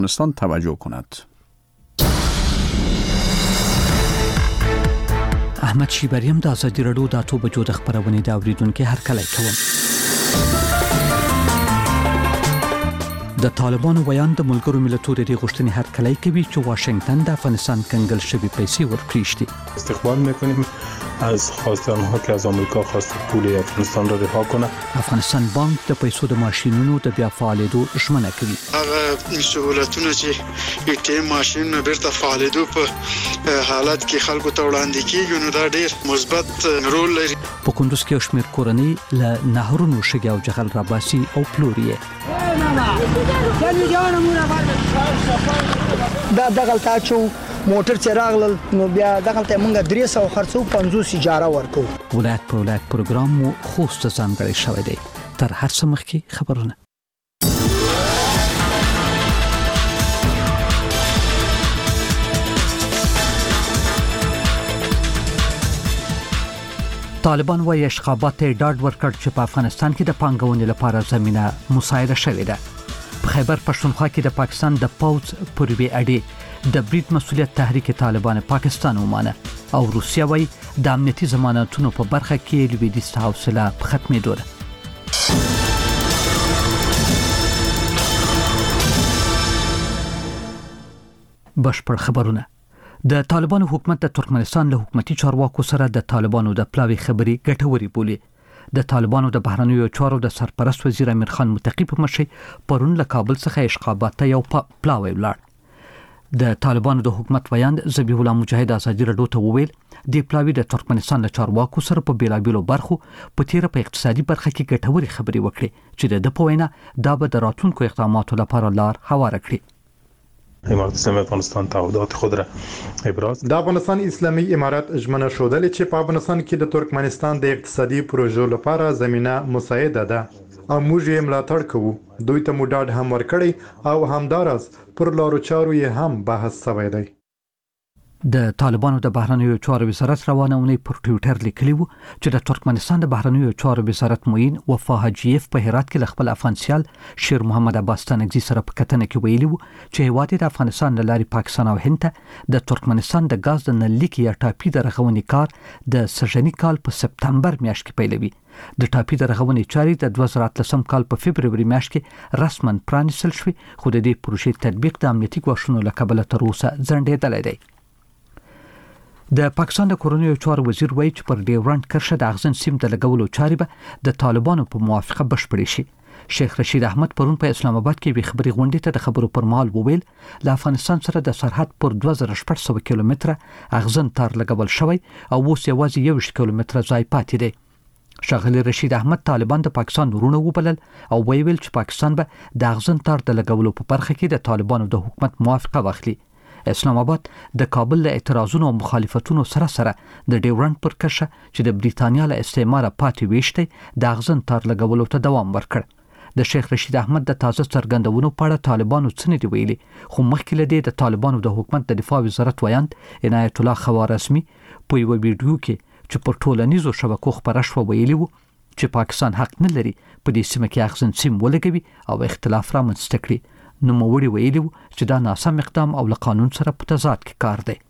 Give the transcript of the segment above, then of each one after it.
افغانستان توجه کند. احمد شیبریم د ازادي رادیو د اتو بجو د خبرونې د اوریدونکو هر کله کوم. د طالبانو بیان د ملګرو ملتونو د غوښتنې هر کله کوي چې واشنگتن د افغانستان کنګل شوی پیسې ورکړي. استقبال میکنیم از خواست آنها که از آمریکا خواست پول افغانستان را رها کنه. افغانستان بانک د پیسو د ماشینونو د بیا فعالیدو ژمنه کوي. هغه سہولتونه چې ای ټي ام ماشینونه بیرته فعالیدو په حالت کې خلکو ته وړاندې کیږي نو دا ډیر مثبت رول لري. په کندوز کې شمیر کورنۍ له نهرونو شګي او جغل راباسي او پلوري. دا دغلته چو موټر چراغل نو بیا دغلته مونږه 300 خرڅو 50 اجاره ورکو. ولایت په ولایت پروګرام مو خوست ځانګړی شوی دی. تر هر څه مخکې خبرونه. طالبان وايي اشغابات ډاډ ورکړ چې په افغانستان کې د پانګونې لپاره زمينه مساعده شوې ده. په خیبر پښتونخوا کې د پاکستان د پوز پوروي اډې د برید مسولیت تحریک طالبان پاکستان ومانه او روسیا وايي د امنیتي ضمانتونو په برخه کې لویدیځ حوصله په ختمېدو ده. بشپړ خبرونه. د طالبانو حکومت د ترکمنستان له حکومتي چارواکو سره د طالبانو د پلاوي خبري ګټوري بولي. د طالبانو د بهرنیو چارو د سرپرست وزیر امیر خان متقی په مشرۍ پرون له کابل څخه اشغابات یو پلاوي ولاړ. د طالبانو د حکومت ویاند ذبیح الله مجاهد ازادي رادیو ته وویل د پلاوي د ترکمنستان له چارواکو سره په بیلابیلو برخو په تیره په اقتصادي برخه کې ګټوري خبري وکړي چې د پوینه دا به د راتلونکو اقداماتو لپاره لار هواره کړي. امارت اسلامی افغانستان تعهدات خود را ابراز. د افغانستان اسلامي امارت ژمنه شودل چې په افغانستان کې د ترکمنستان د اقتصادي پروژو لپاره زمينه مساعده ده او موږ یې ملاتړ کوو. دوی ته مو ډاډ هم ورکړی او همدارس پر لارو چارو یې هم بحث شوی دی. د طالبانو د بهرنیو چارو وزارت روانه اونۍ پر ټوئیټر لیکلی و چې د ترکمنستان د بهرنیو چارو وزارت معین وفا حاجیف په هرات کې خپل افغانسیال شیر محمد عباس تنګزی سره په کتنه کې ویلي و چې هیواد د افغانستان له لارې پاکستان او هند ته د ترکمنستان د غاز د نلیک یا ټاپي د رغونې کار د سژنی کال په سپتمبر میاشت کې پیلوي. د ټاپي د رغونې چارې د 2013 کال په فبرवरी میاشت کې رسماً پرانیستل شوې خو د دې پروژې تطبیق د امنیتي ګواښونو له کبله تر اوسه ځنډېدلی دی. د پاکستان د کورنیو چارو وزیر وایي چې پر ډیورنډ کرښه د اغزن سیم د لګولو چارې به د طالبانو په موافقه بشپړې شي. شیخ رشید احمد پرون په اسلام آباد کې وی خبري غونډې ته د خبرو پر مهال وویل له افغانستان سره د سرحد پر 2800 کیلومتره اغزن تار لګول شوی او اوس یوازې 1 کیلومتره ځای پاتې دی. شاغلی رشید احمد طالبان د پاکستان ورونه وبلل او ویل چې پاکستان به د اغزن تار د لګولو په برخه کې د طالبانو د حکومت موافقه واخلي. اسلام آباد د کابل له اعتراضونو او مخالفتونو سره د ډیورنډ پر کرښه چې د بریتانیا له استعماره پاتې ویشته د اغزن تار لګولو ته دوام ورکړ. د شیخ رشید احمد د تازه څرګندونو په اړه طالبانو څه نه دی ویلي خو مخکې له دې د طالبانو د حکومت د دفاع وزارت ویاند عنایت الله خوارزمی په یو ویډیو کې چې پر ټولنیزو شبکو خبره شو ویلي وو چې پاکستان حق نه لري په دې سیمه کې اغزن سیم ولګوي او اختلاف رامنځته کړي. نو موړي ویلي چې دا ناسم اقدام او له قانون سره په تضاد کې کار دی.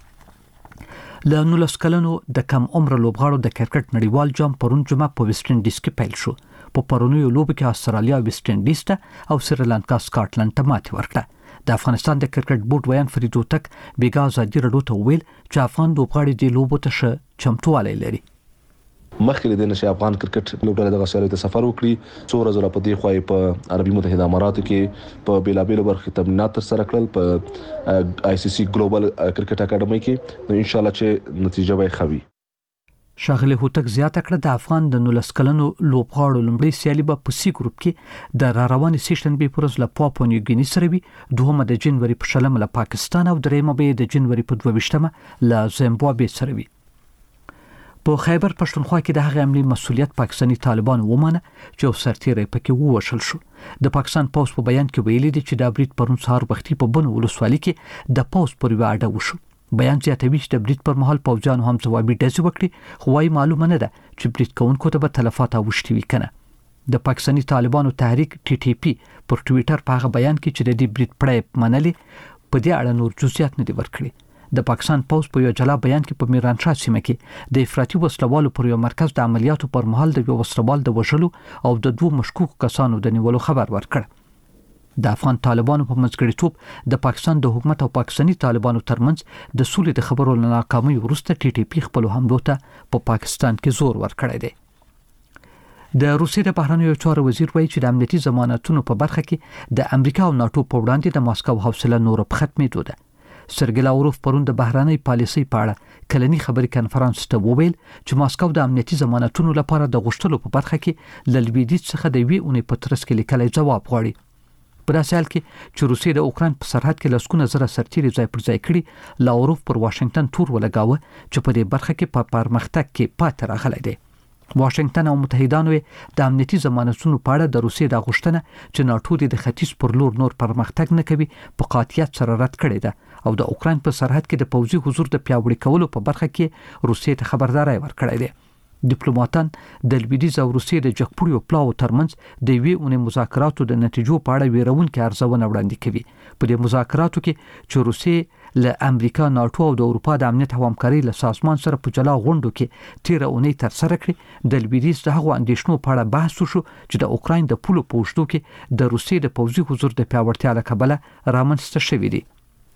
له 19 کلنو د کم عمر لوبغاړو د کرکټ نړیوال جام پرون جمعه په ویسټ انډیز کې پیل شو. په پرونیو لوبو کې استرالیا ویسټ انډیز ته او سریلانکا سکاټلند ته ماتې ورکړه. د افغانستان د کرکټ بورډ ویان فرید هوتک بیګا ازادي رادیو ته ویل چې افغان لوبغاړي د لوبو ته ښه چمتووالی لري. مخکې د نشه افغان کرکټ لوبډله د غسیالو ته سفر وکړي څو ورځې په دې خوای په عربي متحده اماراتو کې په بیلابیلو برخو تمرینات تر سره کړل په آی سی سی ګلوبل کرکټ اکیډمي کې نو ان شاء الله چې نتیجه به خوي. شاغلی هوتک زیاته کړه د افغان د 19 کلنو لوبغاړو لومړی سیالي به په سی ګروپ کې د روانې سیشن به پرز له پاپو نیو ګینی سره وي، دوهمه د جنوري په شلم له پاکستان او دریمه به د جنوري په 22مه له زیمبابوې سره وي. په خیبر پښتونخوا کې د هغه عملی مسولیت پاکستانی طالبان ومانه چې سرتیری پکې ووشل شو. د پاکستان پوز په بیان کې ویلي دي چې د برید پرون سهار وختي په بنو ولسوالۍ کې د پوز پر واډه وشو. بیان زیاتوي چې د برید پر مهال پوځیانو هم ځوابي ډزې وکړي خو وايي معلومه نه ده چې برید کوونکو ته به تلفات اوښتي وي کنه. د پاکستاني طالبانو تحریک TTP پر ټوئیټر په هغه بیان کې چې د دې برید پړې منلي په دې اړه نور جزئیات نه دي ورکړي. د پاکستان پوز په یو جلا بیان کې په میرانشاه سیمه کې د افراطي وسلوالو پر یو مرکز د عملیاتو پر مهال د یو وسلوال د وژلو او د 2 مشکوک کسانو د نیولو خبر ورکړ. د افغان طالبانو په منځګړیتوب د پاکستان د حکومت او پاکستاني طالبانو ترمنځ د سولې د خبرو ناکامۍ وروسته TTP خپل حملو ته په پاکستان کې زور ورکړی دی. د روسیې د بهرنیو چارو وزیر وایي چې د امنیتي ضمانتونو په برخه کې د امریکا او ناتو په وړاندې د ماسکو حوصله نور په ختمېدو ده. سرګی لاوروف پرون د بهرنۍ پالیسۍ په اړه کلنی خبري کانفرنس ته وویل چې ماسکو د امنیتي ضمانتونو لپاره د غوښتلو په برخه کې ل لویدیځ څخه د وی اونۍ په ترڅ کې لیکلي جواب غواړي. په داسې حال کې چې روسیې د اوکران په سرحد کې لسګونه زره سرتیري ځای پر ځای کړي، لاوروف پر واشنگټن تور ولګاوه چې په دې برخه کې په پرمختګ کې پاتې راغلی دی. واشنگټن او متحدانو د امنیتي ضمانتونو په اړه د روسیې د غوښتنه چې ناتو د ختیځ پر لور نور پرمختګ نه کوي په قاطعیت سره رد کړې ده او د اوکران په سرحد کې د پوځي حضور د پیاوړي کولو په برخه کې روسیې ته خبرداري ورکړې ده. ډیپلوماټان د لویدیځ او روسیې د جګپوړیو پلاو ترمنځ د وی اونۍ مذاکراتو د نتیجو په اړه ویرونکې ارزونه وړاندې کوي. په دې مذاکراتو کې چې روسیې له امریکا، ناتو او د اروپا د امنیت او همکارۍ له سازمان سره په جلا غونډو کې تیر اونۍ تر سره کړې، د لویدیځ د هغو اندېښنو په اړه بحث وشو چې د اوکران د پولو په اوږدو کې د روسیې د پوځي حضور د پیاوړتیا له کبله رامنځته شوی دی.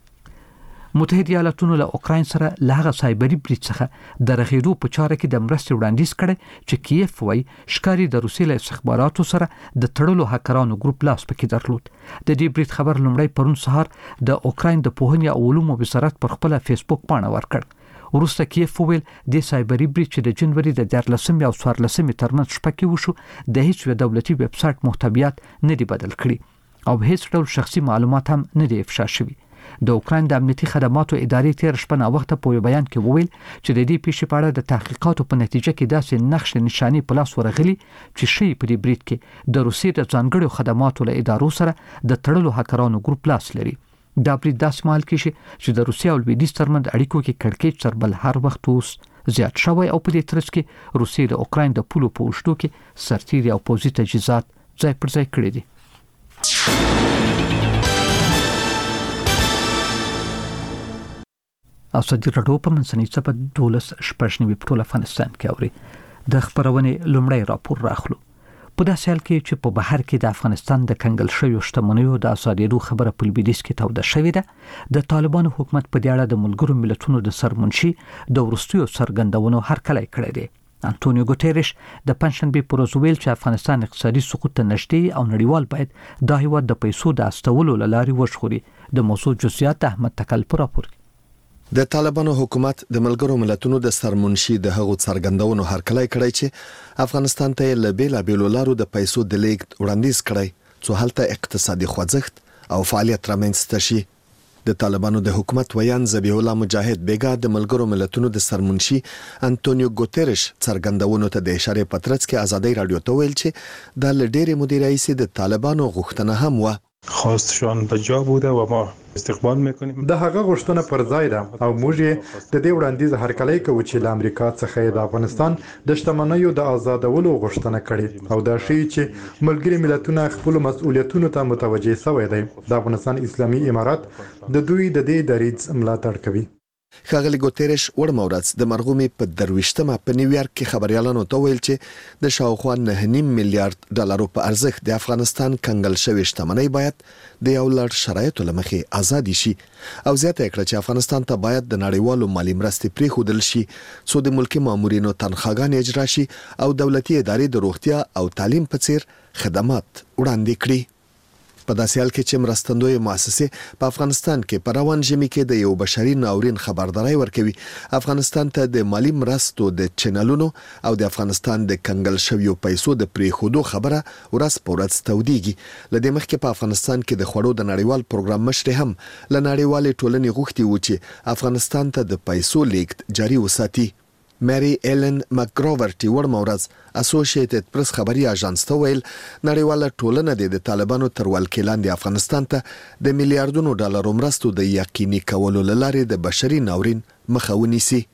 متحده ایالاتونو له اوکران سره له هغه سایبري برید څخه د رغېدو په چاره کې د مرستې وړاندیز کړي چې کیف وایي ښکاري د روسیې له استخباراتو سره د تړلو هکرانو ګروپ لاس پکې درلود. د دې برید خبر لومړی پرون سهار د اوکران د پوهنې او علومو وزارت پر خپل فیسبوک پاڼه ورکړ. وروسته کیف وویل د سایبري برید چې د جنوري د 14 او 14 ترمنځ شپه کې وشو د هیڅ یو دولتي ویب سایټ محتویات نه دی بدل کړي او هیڅ ډول شخصي معلومات هم نه دی افشا شوي. د اوکران د امنیتي خدماتو ادارې تیر شپه نا وخت په بیان کې وویل چې د دې پیښې په اړه د تحقیقاتو په نتیجه کې داسې نقش نشانی په لاس ورغلي چې شی په دې برید کې د روسیې د ځانګړو خدماتو له ادارو سره د تړلو هکرانو ګروپ لاس لري. دا برید داسې مهال کې چې د روسیې او لویدیځ ترمنځ اړیکو کې کړکېچ تر بل هر وخت اوس زیات شوی او په دې ترڅ کې روسیې د اوکران د پولو په اوږدو کې سرتیري او پوځي تجهیزات ځای پر ځای کړي دي. او صدر راډیو په منځنۍ څپه 12 په ټول افغانستان کې اوري. د خبرونې لومړی راپور راخلو. په داسې حال کې چې په بهر کې د افغانستان د کنګل شویو شتمنیو د آزادېدو خبره په لویدیځ کې توده شوې ده، د طالبانو حکومت په دې اړه د ملګرو ملتونو د سرمنشي د وروستیو څرګندونو هرکلی کړی دی. انټونیو ګوتيريش د پنځشنبه پر ورځ ویل چې افغانستان اقتصادي سقوط ته نږدې او نړیوال باید دا هیواد د پیسو د استولو لارې وژغوري. د موضوع جزئیات احمد تکل پر راپور. د طالبانو حکومت د ملګرو ملتونو د سرمنشي د هغو څرګندونو هرکلی کړی چې افغانستان ته له بیلابېلو لارو د پیسو د لیږد وړاندیز کړی څو هلته اقتصادي خوځښت او فعالیت رامنځته شي. د طالبانو د حکومت ویان ذبیح الله مجاهد بیګا د ملګرو ملتونو د سرمنشي انټونیو ګوتيريش څرګندونو ته د اشاره پترڅ کې ازادي رادیو ته ویل چې د لډېرې مدیر رئیس د طالبانو غوښتنه هم و. خواستشان به جا بوده و ما استقبال میکنیم. د هغه غوښتنه پر ځای ده او موږ د دې وړاندیز هرکلی کوو چې له امریکا څخه د افغانستان د شتمنیو د آزادولو غوښتنه کړې او دا شی چې ملګري ملتونه خپل مسؤلیتونو ته متوجه شوی دی. د افغانستان اسلامي امارات د دوی د دې دریځ ملاتړ کوي. ښاغلي ګوتيريش وړمه ورځ د مرغومي په 23مه په نیویارک کې خبريالانو ته ویل چې د شاوخوا 9.5 میلیارډ ډالرو په ارزښت د افغانستان کنګل شوی شتمنۍ باید د یو لړ شرایطو لمخې آزادي شي او زیاته کړه چې افغانستان ته باید د نړیوالو مالی مرستې پریښودل شي څو د ملکي مامورینو تنخواګانې اجرا شي او دولتي ادارې د روغتیا او تعلیم په څیر خدمات وړاندې کړي. په داسې حال کې چې مرستندوی مؤسسې په افغانستان کې په روان ژمي کې د یو بشري ناورین خبرداري ورکوي، افغانستان ته د مالی مرستو د چینلونو او د افغانستان د کنګل شویو پیسو د پریښودو خبره ورځ په ورځ تودېږي. لدې مخکې په افغانستان کې د خوړو د نړیوال پروګرام مشر هم له نړیوالې ټولنې غوښتي و چې افغانستان ته د پیسو لیږد جاري وساتي. مری ایلن مکګروورټي ورمه ورځ اسوسییټډ پریس خبري اژانس ته ویل نړیواله ټولنه د طالبانو تر ولکې لاندې افغانستان ته د میلیارډونو ډالرو مرستو د یقیني کولو لپاره د بشري ناورین مخه ونیسي.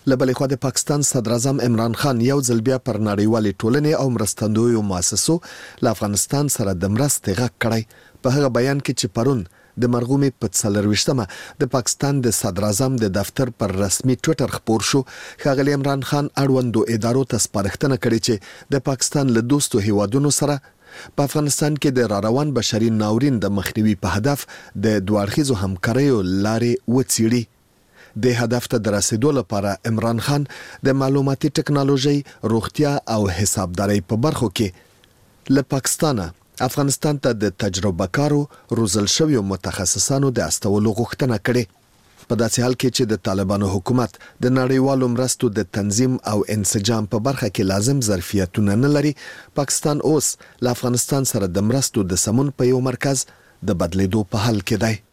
لبلې خو د پاکستان صدر اعظم عمران خان یو ځل بیا پر نړیوالې ټولنې او مرستندویو مؤسسو له افغانستان سره د مرستې غږ کړی په هغه بیان کې چې پرون د مرغومې په 24مه د پاکستان د صدر اعظم د دفتر پر رسمي ټوئیټر خبر شو. ښاغلی عمران خان اړوندو ادارو ته سپارښتنه کړې چې د پاکستان له دوستو هیوادونو سره په افغانستان کې د راروان بشري ناورین د مخنیوي په هدف د دوه همکاریو لارې وڅېړي. د هدف ته د رسیدو لپاره عمران خان د معلوماتي ټکنالوژي، روغتیا او حسابدارۍ په برخو کې له پاکستانه افغانستان ته د تجربه کارو روزل شویو متخصصانو د استولو غوښتنه کړې. په داسې حال کې چې د طالبانو حکومت د نړیوالو مرستو د تنظیم او انسجام په برخه کې لازم ظرفیتونه نه لري، پاکستان اوس له افغانستان سره د مرستو د سمون په یو مرکز د بدلیدو په حال کې دی.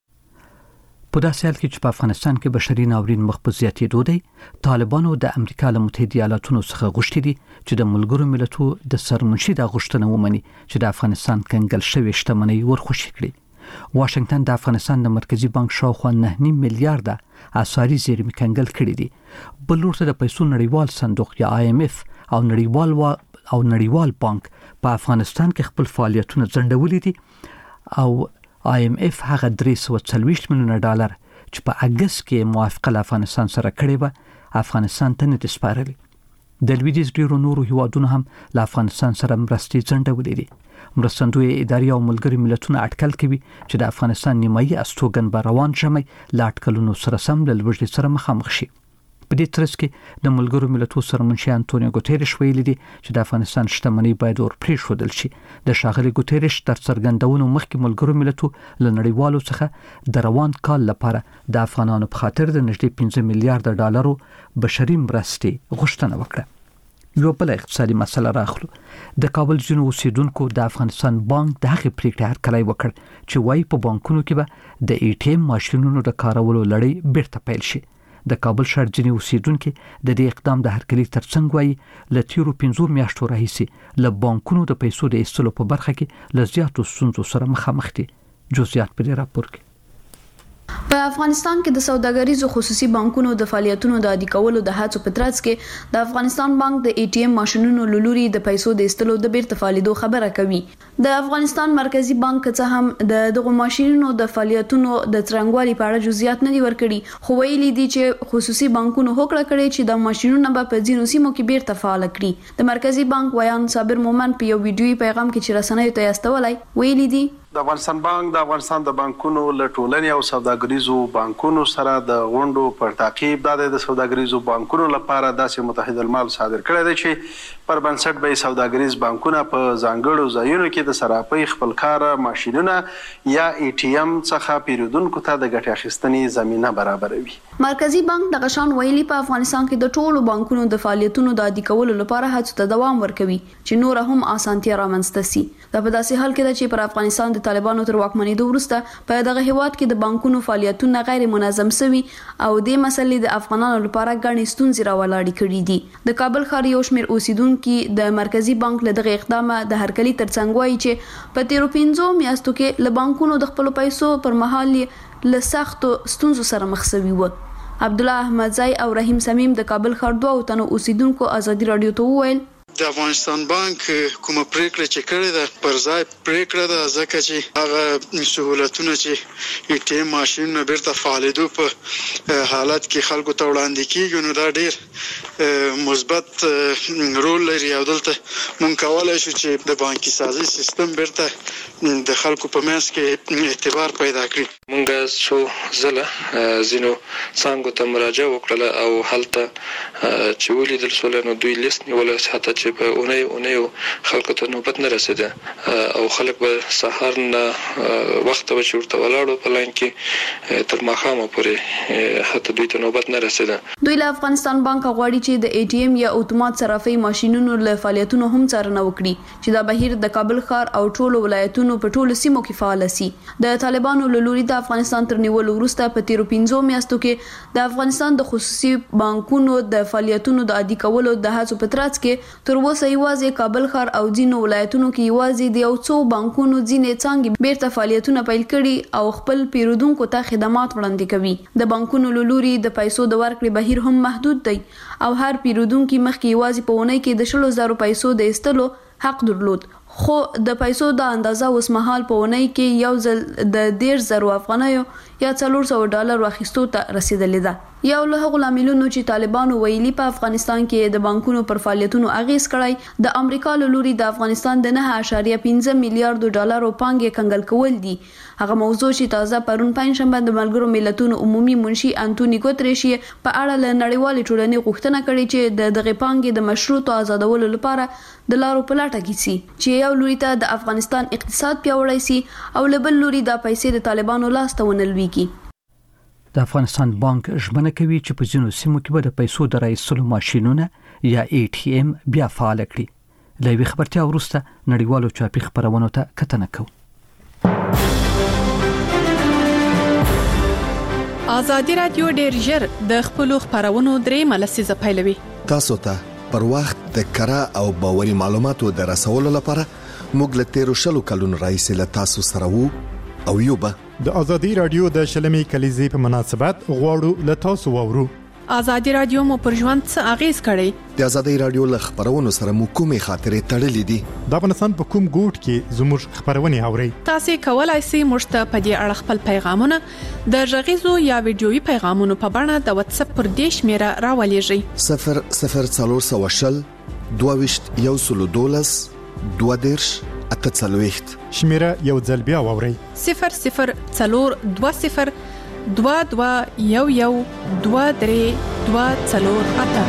په داسې حال کې چې په افغانستان کې بشري ناورین مخ په زیاتېدو دی، طالبانو د امریکا له متحده ایالاتونو څخه غوښتي دي چې د ملګرو ملتونو د سرمنشي د غوښتنه ومني چې د افغانستان کنګل شوی شتمنۍ ورخوشي کړي. واشنگټن د افغانستان د مرکزی بانک شاوخوا 9.5 میلیارډ اساري زیرمې کنګل کړي دي. بل ورته د پیسو نړیوال صندوق یا IMF او نړیوال بانک په افغانستان کې خپل فعالیتونه ځنډولي دي او IMF هغه 340 میلیونه ډالر چې په اگست کې موافقه له افغانستان سره کړې و افغانستان ته نه سپارلي. د لویدیځ ډیرو نورو هیوادونو هم له افغانستان سره مرستې ځنډولې دي. مرستندوی ادارې او ملګري ملتونه اټکل کوي چې د افغانستان نیمایي استوګن به روان ژمي له اټکلونو سره سم له لوږې سره مخامخ شي. په دې ترڅ کې د ملګرو ملتونو سرمنشي انټونیو ګوتيريش ویلي دي چې د افغانستان شتمنۍ باید ورپرېښودل شي. د ښاغلي ګوتيريش تر څرګندونو مخکې ملګرو ملتونو له نړیوالو څخه د روان کال لپاره د افغانانو په خاطر د نږدې 15 میلیارډ ډالرو بشري مرستې غوښتنه وکړه. یو بل اقتصادي مسله راخلو. د کابل ځینو اوسیدونکو د افغانستان بانک د هغې پریکړې هرکلی وکړ چې وایي په بانکونو کې به د ATM ماشینونو د کارولو لړۍ بیرته پیل شي. د کابل ښار ځینې اوسیدونکو د دې اقدام د هرکلي ترڅنګ وایي له تیرو 15 میاشتو راهیسې له بانکونو د پیسو د ایستلو په برخه کې له زیاتو ستونزو سره مخامخ دي. جزئیات په دې راپور کې. په افغانستان کې د سوداګریزو خصوصي بانکونو د فعالیتونو د عادي کولو د هڅو په ترڅ کې د افغانستان بانک د ATM ماشینونو لوري د پیسو د ایستلو د بیرته فعالیدو خبره کوي. د افغانستان مرکزی بانک څخه هم دغه ماشینونو د فعالیتونو د ترنګوالي په اړه جزئیات نه دي ورکړي، خو ویلي دي چې خصوصي بانکونو هوکړه کړې چې د ماشینونو به په ځینو سیمو کې بیرته فعال کړي. د مرکزی بانک ویان صابر مومن په یو ویډیوي پیغام کې چې رسنیو ته استولای ویلي دي د افغانستان بانک د افغانستان د بانکونو له ټولنې او سوداګریزو بانکونو سره د غونډو پر تعقیب د سوداګریزو بانکونو لپاره داسې متحد المال صادر کړی دی چې پر بنسټ به سوداګریز بانکونه په ځانګړو ځایونو کې د صرافۍ خپل کار ماشینونه یا ATM څخه پیرودونکو ته د ګټې اخیستنې زمینه برابروي. مرکزی بانک د غشان ویلي په افغانستان کې د ټولو بانکونو د فعالیتونو د عادي کولو لپاره هڅو ته دوام ورکوي چې نور هم اسانتیا رامنځته شي. دا په داسې حال کې ده چې پر افغانستان د طالبانو تر واکمنېدو وروسته په دغه هیواد کې د بانکونو فعالیتونه غیر منظم شوي او د مسلې د افغانانو لپاره ګڼې ستونزې راولاړې کړې دي. د کابل ښار یو شمېر اوسیدونکو د مرکزی بانک له دغه اقدامه د هرکلي ترڅنګ وایي چې په تیرو 15 میاشتو کې له بانکونو د خپل پیسو پر مهال له سختو ستونزو سره مخ شوي وو. عبدالله احمدزی او رحیم سمیم د کابل ښار دوه تنو اوسیدونکو ازادي رادیو ته وویل د افغانستان بانک کومه پریکړه چې کړې ده پر ځای پریکړه ده، ځکه چې هغه سہولتونه چې ATM ماشینونه بیرته فعالیدو په حالت کې خلکو ته وړاندې کیږي، نو دا ډیر مثبت رول لري او دلته مونږ کولای شو چې د بانکي سازي سیستم بیرته د خلکو په منځ کې اعتبار پیدا کړي. مونږ څو ځله ځینو څنګه ته مراجعه وکړه او هلته چې ولیدل شول نو دوی لیست نیول حتی چې په اونیو خلکو ته نوبت نه رسیده او خلک به سهار نه وخت به چورته ولاړو په لاین کې تر ماښامه پورې حتی دوی ته نوبت نه رسیده. دوی له افغانستان بانک غواړي چې د ATM یا اتومات صرافۍ ماشینونو له فعالیتونو هم څارنه وکړي چې دا بهیر د کابل ښار او ټولو ولایتونو په ټولو سیمو کې فعال شي. د طالبانو له لوري د افغانستان تر نیولو وروسته په تیرو 15 میاشتو کې د افغانستان د خصوصي بانکونو د فعالیتونو د عادي کولو د هڅو په ترڅ کې تر اوسه یوازې کابل ښار او ځینو ولایتونو کې یوازې د یو څو بانکونو ځینې څانګې بیرته فعالیتونه پیل کړي او خپل پیرودونکو ته خدمات وړاندې کوي. د بانکونو له لوري د پیسو د ورکړې بهیر هم محدود دی او هر پیرودونکو مخکې یوازې په اونۍ کې د 100,000 پیسو د ایستلو حق درلود. خو د پیسو د اندازه اوس مهال په اونۍ کې یو ځل د 10,000 افغانیو یا $400 اخیستو ته رسیدلې ده. یو له هغو لاملونو چې طالبانو ویلي په افغانستان کې د بانکونو پر فعالیتونو اغیز کړی د امریکا له لوري د افغانستان د 9.5 میلیارډ ډالرو پانګې کنګل کول دي. هغه موضوع چې تازه پرون پنځشنبه د ملګرو ملتونو عمومي منشي انټونی ګوتریش په اړه له نړیوالې ټولنې غوښتنه کړې چې دغه پانګې د مشروط آزادولو لپاره د لارو په لټه کې سي چې یو لوري ته د افغانستان اقتصاد پیاوړی سي او له بل لوري د پیسې د طالبانو لاس ته ونلويږي. د افغانستان بانک ژمنه کوي چې په ځینو سیمو کې به د پیسو د راایستلو ماشینونه یا ATM بیا فعال کړي. له وی خبرتیا وروسته نړیوالو چاپی خبرونو ته کتنه کوي. ازادي رادیو ډیر ژر د خپل خبرونو درې ملسیزه پیلوي. تاسو ته پر وخت د کره او باوري معلوماتو د رسولو لپاره موږ له 13 کلونو راهیسې له تاسو سره وو او یو به د ازادي رادیو د شلمي کلیزې په مناسبت غواړو له تاسو وورو. ازادي رادیو مو پر ژوند څه اغیز کړی؟ د ازادي رادیو له خبرونو سره مو کومې خاطرې تړلې دي؟ د افغانستان په کوم ګوټ کې زموږ خبرونه اورئ؟ تاسو کولای شئ موږ ته په دې اړه خپل پیغامونه د غږیزو یا ویډیويي پیغامونو په بڼه د واتس اپ پر دې شمیره راولېږئ. 0020 22 12 28 شمیره یو ځل بیا واورئ. 0020 22 23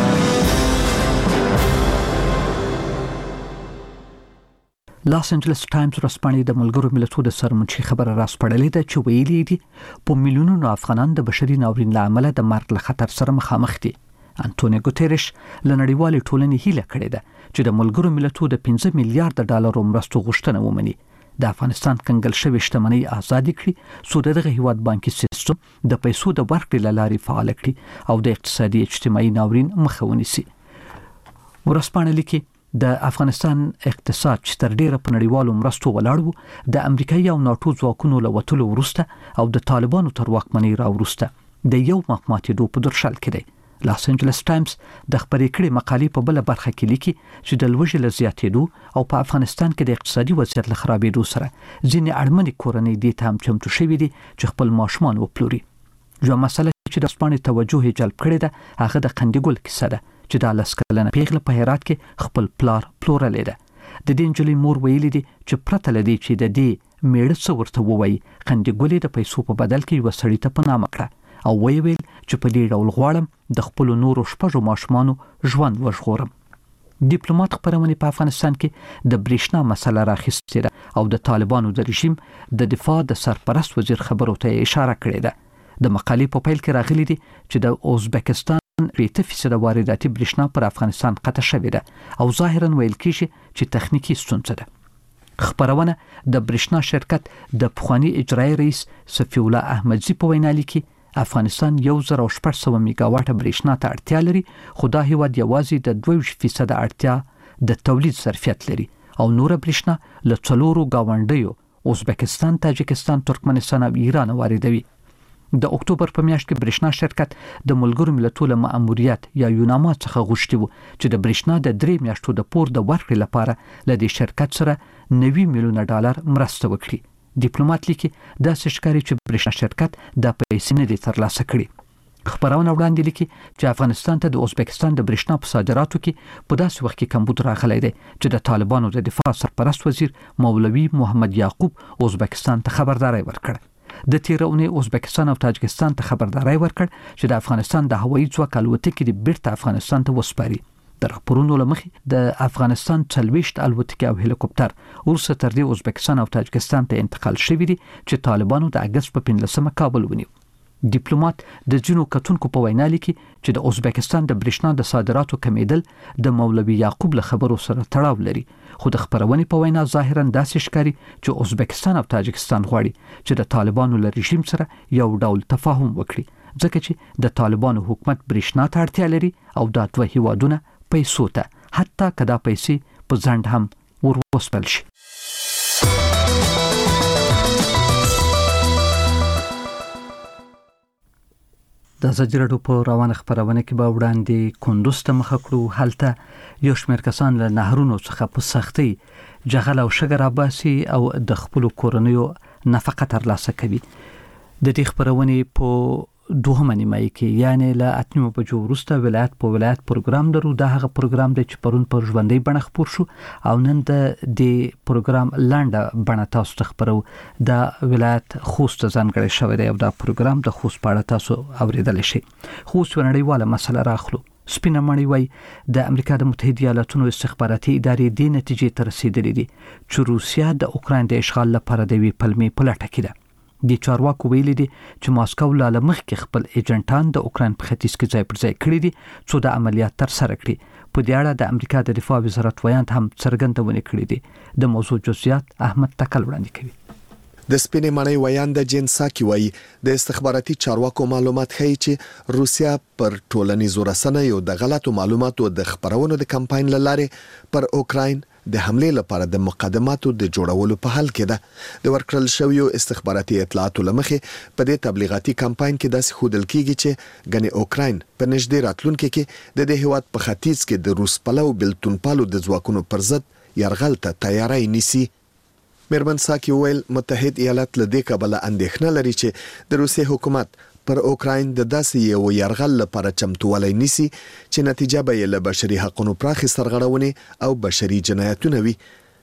لاس انجلس ټایمز ورځپاڼې د ملګرو ملتونو د سرمنشي خبره راسپړلې ده چې ویلي دي په میلیونونو افغانان د بشري ناورین له امله د مرګ له خطر سره مخامخ دي. انټونی ګوتریش له نړیوالې ټولنې هیله کړې ده چې د ملګرو ملتونو د 15 میلیارډ ډالرو مرستو غوښتنه ومني. د افغانستان کنګل شوی شتمنۍ آزاد کړي سو دغه هیواد بانکي سیستم د پیسو د ورکړې لارې فعال کړي او د اقتصادي اجتماعي ناورین مخه ونیسي. ورځپاڼه لیکي د افغانستان اقتصاد چې تر ډیره په نړیوالو مرستو ولاړ وو د امریکایي او ناتو ځواکونو له وټلو وروسته او د طالبانو تر واکمنۍ راوروسته د یو مخماتېدو په درشل کې دی. لاس انجلس ټایمز د خبرې کړې مقالې په بل برخه کې لیکي چې د لوږې له زیاتېدو او په افغانستان کې د اقتصادي وضعیت له خرابېدو سره ځینې اړمنې کورنۍ دې ته هم چمتو شوي دي چې خپل ماشومان وپلوري. یوه مسله چې د سپاڼې توجه جلب کړې ده هغه د قندګل کیسه ده چې د 10 کلنه پیغله په هرات کې خپل پلار پلورلې ده. د دې نجلۍ مور ویلي دي چې پرته لدی چې د دې میړه څه ورته ووایي قندګل د پیسو په بدل کې یو سړی ته پناه کړه او ویل چې په دې ډول غواړم د خپل نورو شپږو ماشومانو ژوند وژغورم. ډیپلوماټ خبرونه په افغانستان کې د بریښنا مسله راخیستې ده او د طالبانو د رژیم د دفاع د سرپرست وزیر خبرو ته اشاره کړې ده. د مقالې په پیل کې راغلي دي چې د ازبکستان 8% وارداتي بریښنا پر افغانستان قطع شوې ده او ظاهرا ویل کېږي چې تخنیکی ستونزه ده. خبرونه د بریښنا شرکت د پخوانی اجرایی رئیس صفی الله احمدزی په وینا لیکي افغانستان 1,600 میگاواټه بریښنا ته اړتیا لري خو دا هیواد یوازې د 2% اړتیا د تولید ظرفیت لري او نور بریښنا له څلورو گاونډیو ازبکستان، تاجکستان، ترکمنستان او ایران واردوي. د اکتوبر په میاشت کې بریښنا شرکت د ملګرو ملتونو مأموریت یا یوناما څخه غوښتي وو چې د بریښنا د 3 میاشتو د پور د ورکړې لپاره له دې شرکت سره 90 میلیونه ډالر مرسته وکړي. ډیپلوماټ لیکي دا ښکاري چې بریښنا شرکت د پیسې نه دي ترلاسه کړي. خبرونه وړاندې لیکي چې افغانستان ته د ازبکستان د بریښنا په صادراتو کې په داسې وخت کې کمبود راغلی دی چې د طالبانو د دفاع سرپرست وزیر مولوي محمد یعقوب ازبکستان ته خبرداري ورکړه. د تیرونی ازبکستان او تاجکستان ته خبرداري ورکړ چې د افغانستان د هوایي ځواک الوتکې د بیرته افغانستان ته وسپاري. د خبرونو لمخې د افغانستان 40 الوتکې او هلیکوپټر ورسره تر دې ازبکستان او تاجکستان ته انتقال شوي دي چې طالبانو د اگست په 15 کابل ونیو. ډیپلوماټ د جنو کتونکو په وینا لیکي چې د ازبکستان د بریښنا د صادراتو کمیدل د مولوي یعقوب له خبرو سره تړاو لري خو د خبرونې په وینا ظاهرا داسې ښکاري چې ازبکستان او تاجکستان غواړي چې د طالبانو له رژیم سره یو ډول تفاهم وکړي ځکه چې د طالبانو حکومت بریښنا ته اړتیا لري او دا دوه هیوادونه پیسو ته حتی کدا پیسې په ځند هم وروسپل شي. د زجرډو په روانه خبرونه کې به وړاندې کندوز ته مخ کړو. هلته یو شمېر کسان له نهرونو څخه په سختۍ جغل او شګر راباسي او د خپل کورنیو نفقه ترلاسه کوي. د دې خبرونه په دوهمه نیمه کې یعنی له 8 بجو وروسته ولایت په ولایت پروګرام درو. دا هغه پروګرام دی چې پرون پر ژوندۍ بڼه خپور شو او نن د دې پروګرام لاندې بڼه تاسو ته خبرو. د ولایت خوست ځانګړی شوی دی او دا پروګرام د خوست په اړه تاسو اوریدل شي. خوست ونړیواله مسله راخلو. سپینه مړی وای د امریکا د متحده ایالاتونو استخباراتي ادارې د نتیجې ته رسیدلې دي چې روسیا د اوکراین د اشغال لپاره د وی پلمې په لټه کې ده. د چارواکو ویلي دي چې ماسکو له مخکې خپل ایجنټان د اوکراین په ختیځ کې ځای پر ځای کړی دي څو د عملیات تر سره کړي. په دې اړه د امریکا د دفاع وزارت ویاند هم څرګندونه کړې دي. د موضوع جزئیات احمد تکل وړاندې کوي. د سپینې مړی ویاند جین ساکی وایي د استخباراتي چارواکو معلومات ښیي چې روسیا پر ټولنیزو رسنیو د غلطو معلوماتو د خبرونو د کمپاین لاره پر اوکراین د حمله لپاره د مقدماتو د جوړولو په حال کې ده. د ورکړل شویو استخباراتي اطلاعاتو لمخې په دې تبلیغاتي کمپاین کې داسې ښودل کیږي چې ګنې اوکراین په نږدې راتلونکي کې د دې هیواد په ختیځ کې د روس پلو بلتون پالو د ځواکونو پر ضد یرغل ته تیاری نیسي. میرمن ساکی ویل متحد ایالات له دې کبله اندېښنه لري چې د روسي حکومت پر اوکراین د داسې یو یرغل لپاره چمتووالی نیسي چې نتیجه به یې له بشري حقوقو پراخې سرغړونې او بشري جنایتونه وي.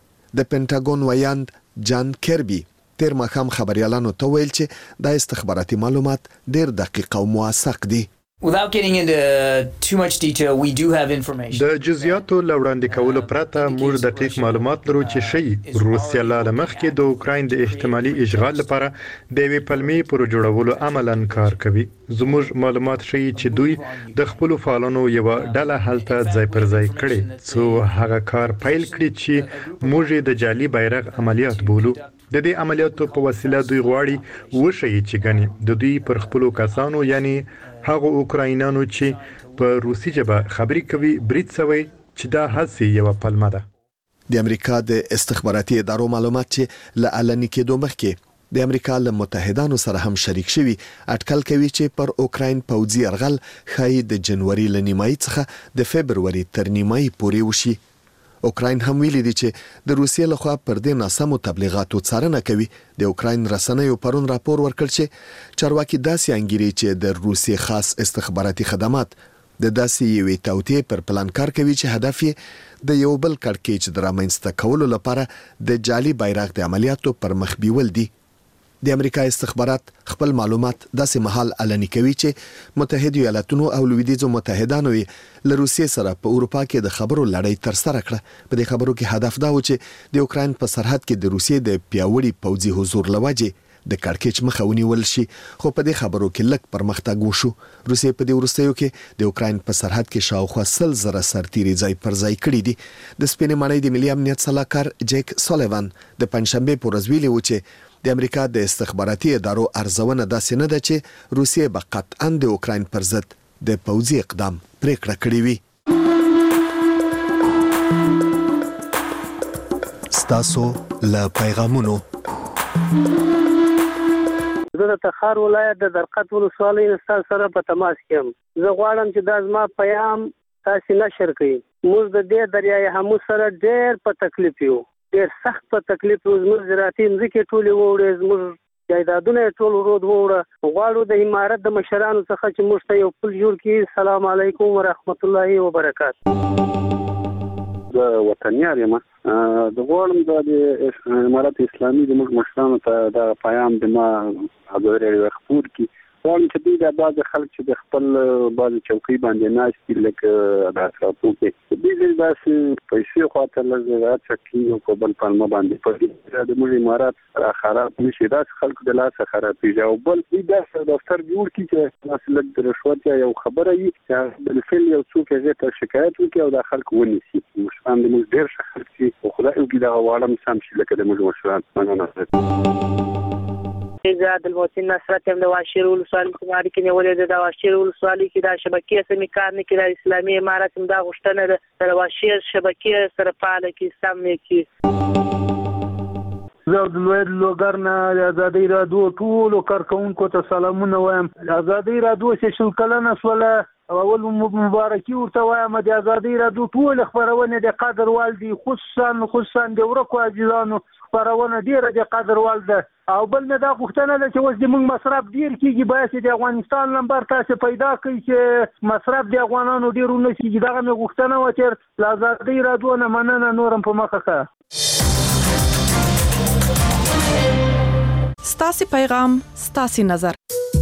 د پینټاګون ویاند جان کیربي تیر ماښام خبريالانو ته ویل چې د استخباراتي معلومات ډېر دقیق او موثق دي. Without getting into too much detail, we do have information. د جزئیاتو لوړاندې کولو پرته موږ دقیق معلومات لرو چې شی روسیا له مخکې د اوکراین د احتمالي اشغال لپاره د وی پلمې پر جوړولو عملاً کار کوي. زموږ معلومات شي چې دوی د خپل فعالانو یو ډله هلته ځای پر ځای کړي څو هغه کار پیل کړي چې موږ د جعلي بیرغ عملیات بولو. د دې عملیاتو په وسیله دوی غواړي وشي چې غني د دوی پر خپل کسانو یعنی هغه اوکراینانو چې په روسي ژبه خبري کوي برید سوي چې دا هڅه یو پلمه ده. د امریکا د استخباراتي ادارو معلومات چې له علني کېدو مخکې د امریکا له متحدانو سره هم شریک شوي اټکل کوي چې پر اوکراین پوځي یرغل خای د جنوري ل نیمایي څخه د فبروري تر نیمایي پورې وشي. اوکراین هم ویلي دي چې د روسیې لخوا پر دې ناسمو تبلیغاتو څارنه کوي. د اوکراین رسنیو پرون راپور ورکړ چې چارواکي داسې انګیري چې د روسیې خاص استخباراتي خدمات د داسې یوې توطئې پر پلان کار کوي چې هدف یې د یو بل کړکېچ د رامنځته کولو لپاره د جعلي بیرغ د عملیاتو پر مخ بیول دي. د امریکا استخبارات خپل معلومات داسې مهال علني کوي چې متحده ایالاتونو او لویدیځو متحدانو له روسیې سره په اروپا کې د خبرو لړۍ تر سره کړه. په دې خبرو کې هدف دا و چې د اوکراین په سرحد کې د روسیې د پیاوړي پوځي حضور لوجه د کړکېچ مخه ونیول شي. خو په دې خبرو کې لږ پرمختګ وشو. روسیې په دې وروستیو کې د اوکراین په سرحد کې شاوخوا 100,000 سرتیري ځای پر ځای کړي دي. د سپینې مړی د ملي امنیت صلاحکار جیک سولیوان د پنځشنبه په ورځ ویلي و چې د امریکا د استخباراتي ادارو ارزونه داسې نه ده چې روسیې به قطعاً د اوکراین پر ضد د پوځي اقدام پریکړه کړې وي. ستاسو له پیغامونو زه د تخار ولایت د درقد ولسوالۍ سره په تماس کې یم. زه غواړم چې دا زما پیغام تاسو نشر کړئ. موږ د دې دریای همو سره ډېر په تکلیف یو. ډېر سخت په تکلیف زموږ زراعتي ځمکې ټولې ووړې، زموږ جایدادونه ټول ورود ووړه. غواړو د امارت د مشرانو څخه چې موږ ته یو پل جوړ کړي. السلام علیکم ورحمت الله وبرکاته. د وطنیار یم. د غواړم د امارت اسلامي د موږ مشرانو ته د پیغام د ما حاضرې خبر کی غواړم چې دوی د بعض خلک چې د خپل بعض چوکۍ باندې ناشتي لکه د اطرافو کې دوی داسې پیسې خاطر لږ چکی او په بل پلمه باندې په د موږ امارات خراب نشي. داسې خلکو د لاسه خرابېږي او بل دوی داسې دفتر جوړ کړي چې مثلا د رشوت یا یو خبره وي چې بالفعل یو څوک هغه ته شکایت وکړي او د خلکو ونیسي. مشران د موږ ډېر ښه خلک دي او خدای وکړي دا غواړم سم شي لکه د موږ مشران. مننه. زاد الموسین نصرت هم د واشیر ولسوالۍ په ماري کې نیولې د واشیر ولسوالۍ کې د شبکې سمې کار نه کوي اسلامي امارت هم دا غوښتنه ده د واشیر شبکې سره فعال کې سم نه کی زه د لوګر نه آزادۍ رادیو ټولو کارکونکو ته سلامونه وایم. آزادۍ رادیو چې شل کلنه شوله اول مبارکي ورته وایم. د آزادۍ رادیو ټول خبرونه د قدر وال دي خصوصا د ورکو عزیزانو خبرونه ډیره د قدر وال ده. او بل نه دا غوښتنه ده چې اوس د موږ مصرف ډیر کیږي باید د افغانستان نمبر تاسو پیدا کړئ چې مصرف د افغانانو ډیر ونشي. دغه مې غوښتنه و چې آزادۍ رادیو نه مننه نورم په مخه کا. ستاسي پیغام ستاسي نظر.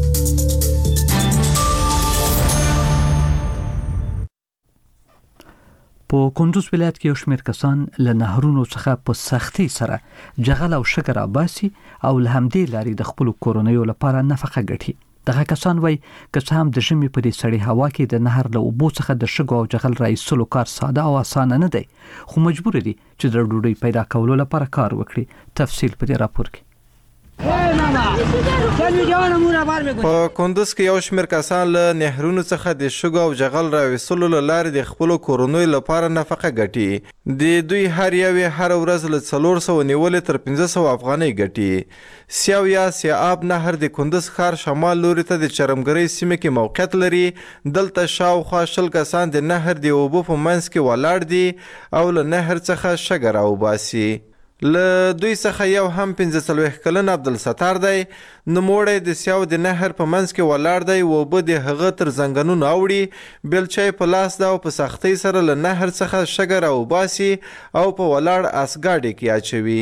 په کندوز ولایت کې یو شمېر کسان له نهرونو څخه په سختۍ سره جغل او شکر آباسي او له همدې لارې د خپل کورونیو لپاره نفقه ګټي. دغه کسان وایي که هم د ژمي په دې سړې هوا کې د نهر له اوبو څخه د شګو او جغل راایستلو کار ساده او اسانه نه دی، خو مجبور دي چې د ډوډۍ پیدا کولو لپاره کار وکړي. تفصیل په دې راپور کې. په کندوز کې یو شمېر کسان له نهرونو څخه د شګو او جغل راویستلو له لارې د خپلو کورونیو لپاره نفقه ګټي. د دوی هر یوې هر ورځ له 400 نیولې تر 500 افغانۍ ګټي. سیاو یا سیاب نهر د کندوز ښار شمال لوري ته د چرمګرۍ سیمه کې موقعیت لري. دلته شاوخوا 20 کسان د نهر د اوبو په منځ کې ولاړ دي او له نهر څخه شګر راوباسي. له دوی څخه یو هم 45 کلن عبدالستار دی. نوموړی د سیاو د نهر په منځ کې ولاړ دی او اوبه د هغه تر زنګنونو اوړي. بیلچه په لاس ده او په سختۍ سره له نهر څخه شګر راوباسي او په ولاړ اسګاډي کې اچوي.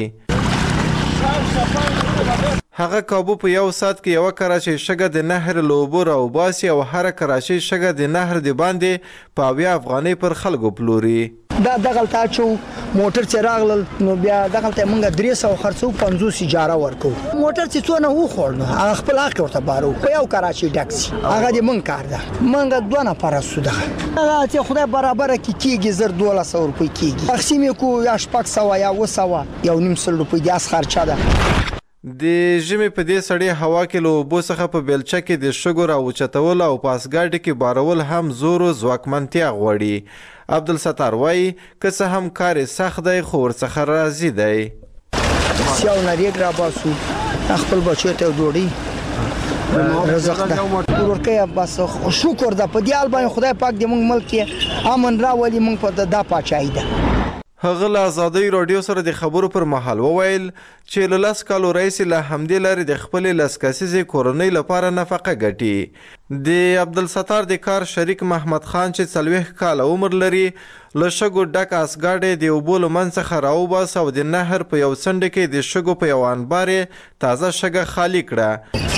هغه کابو په یو ساعت کې یو کراچۍ شګه د نهر له اوبو راوباسي او هر کراچۍ شګه د نهر د باندې په 80 افغانۍ پر خلکو پلوري. دا دغلته چو موټر چې راغلل نو بیا دغلته مونږ 300 خرڅو 50 اجاره ورکو. موټر چې څونه وخور نو هغه خپل حق ورته بارو په یو کراچۍ ټاکسي هغه د مونږ کار ده. مونږ دوه نفر سو ده هغه چې خدای برابر کیږي زر 1200 روپۍ کیږي. تقسیم کو یا 800 یا 200 یو نیم سل روپۍ د اس خرچه ده. د ژمي په دې سړې هوا کې له اوبو څخه په بیلچه کې د شګو راوچتول او په اسګاډي کې بارول هم زور او ځواکمنتیا غواړي. عبدالستار وایي که څه هم کار سخت دی خو ورڅخه راضي دی. سیاو نریګ را باسو خپل بچو ته ډوډۍ رزق ده ورکه بس شکر ده په دې البان خدای پاک دې موږ ملک امن راولي موږ په دا پاچای ده. هغه له آزادۍ راډیو سره د خبرو پر مهال وویل چې له 10 کالو راهیسې له همدې لارې د خپلې 10 کسیزې کورنۍ لپاره نفقه ګټي. د عبدالستار د کار شریک محمد خان چې 40 کاله عمر لري له شګو ډک اسګاډی د اوبو له منځ څخه راوباس او د نهر په یو څنډه کې د شګو په یو انبار تازه شګه خالی کړه.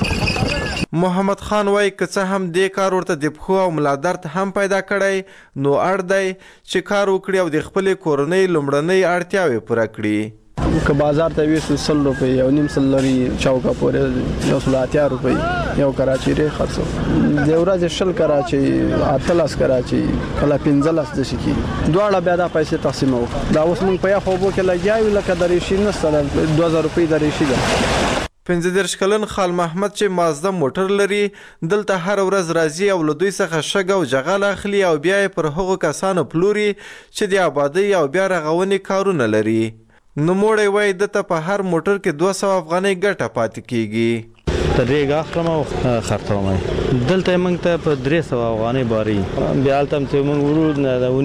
محمد خان وایي که څه هم دې کار ورته د پښو او ملا درد هم پیدا کړی نو اړ دی چې کار وکړي او د خپلې کورنۍ لومړنۍ اړتیاوې پوره کړي. که بازار ته ویسو 100 روپۍ یو نیم سل لري چوکا پورې 180 روپۍ یو کراچۍ ری خرڅو د ورځې 20 کراچۍ 18 کراچۍ کله 15 د شي دواړه بیا د پیسې تقسیمو. دا اوس موږ په یو خو کې لګیاو لکه د ریشي نه 2000 روپۍ د ریشي ده. 15 کلن خال محمد چې مازده موټر لري دلته هر ورځ راځي او له دوی څخه شګه او جغل اخلي او بیا پر هغو کسانو پلوري چې د آبادۍ او بیا رغونې کارونه لري. نوموړی وایي دته په هر موټر کې 200 افغانۍ ګټه پاتې کیږي. تریګ اخلم او خرڅوم دلته موږ ته په 300 افغانۍ باري بیا التم ته موږ ورود نه د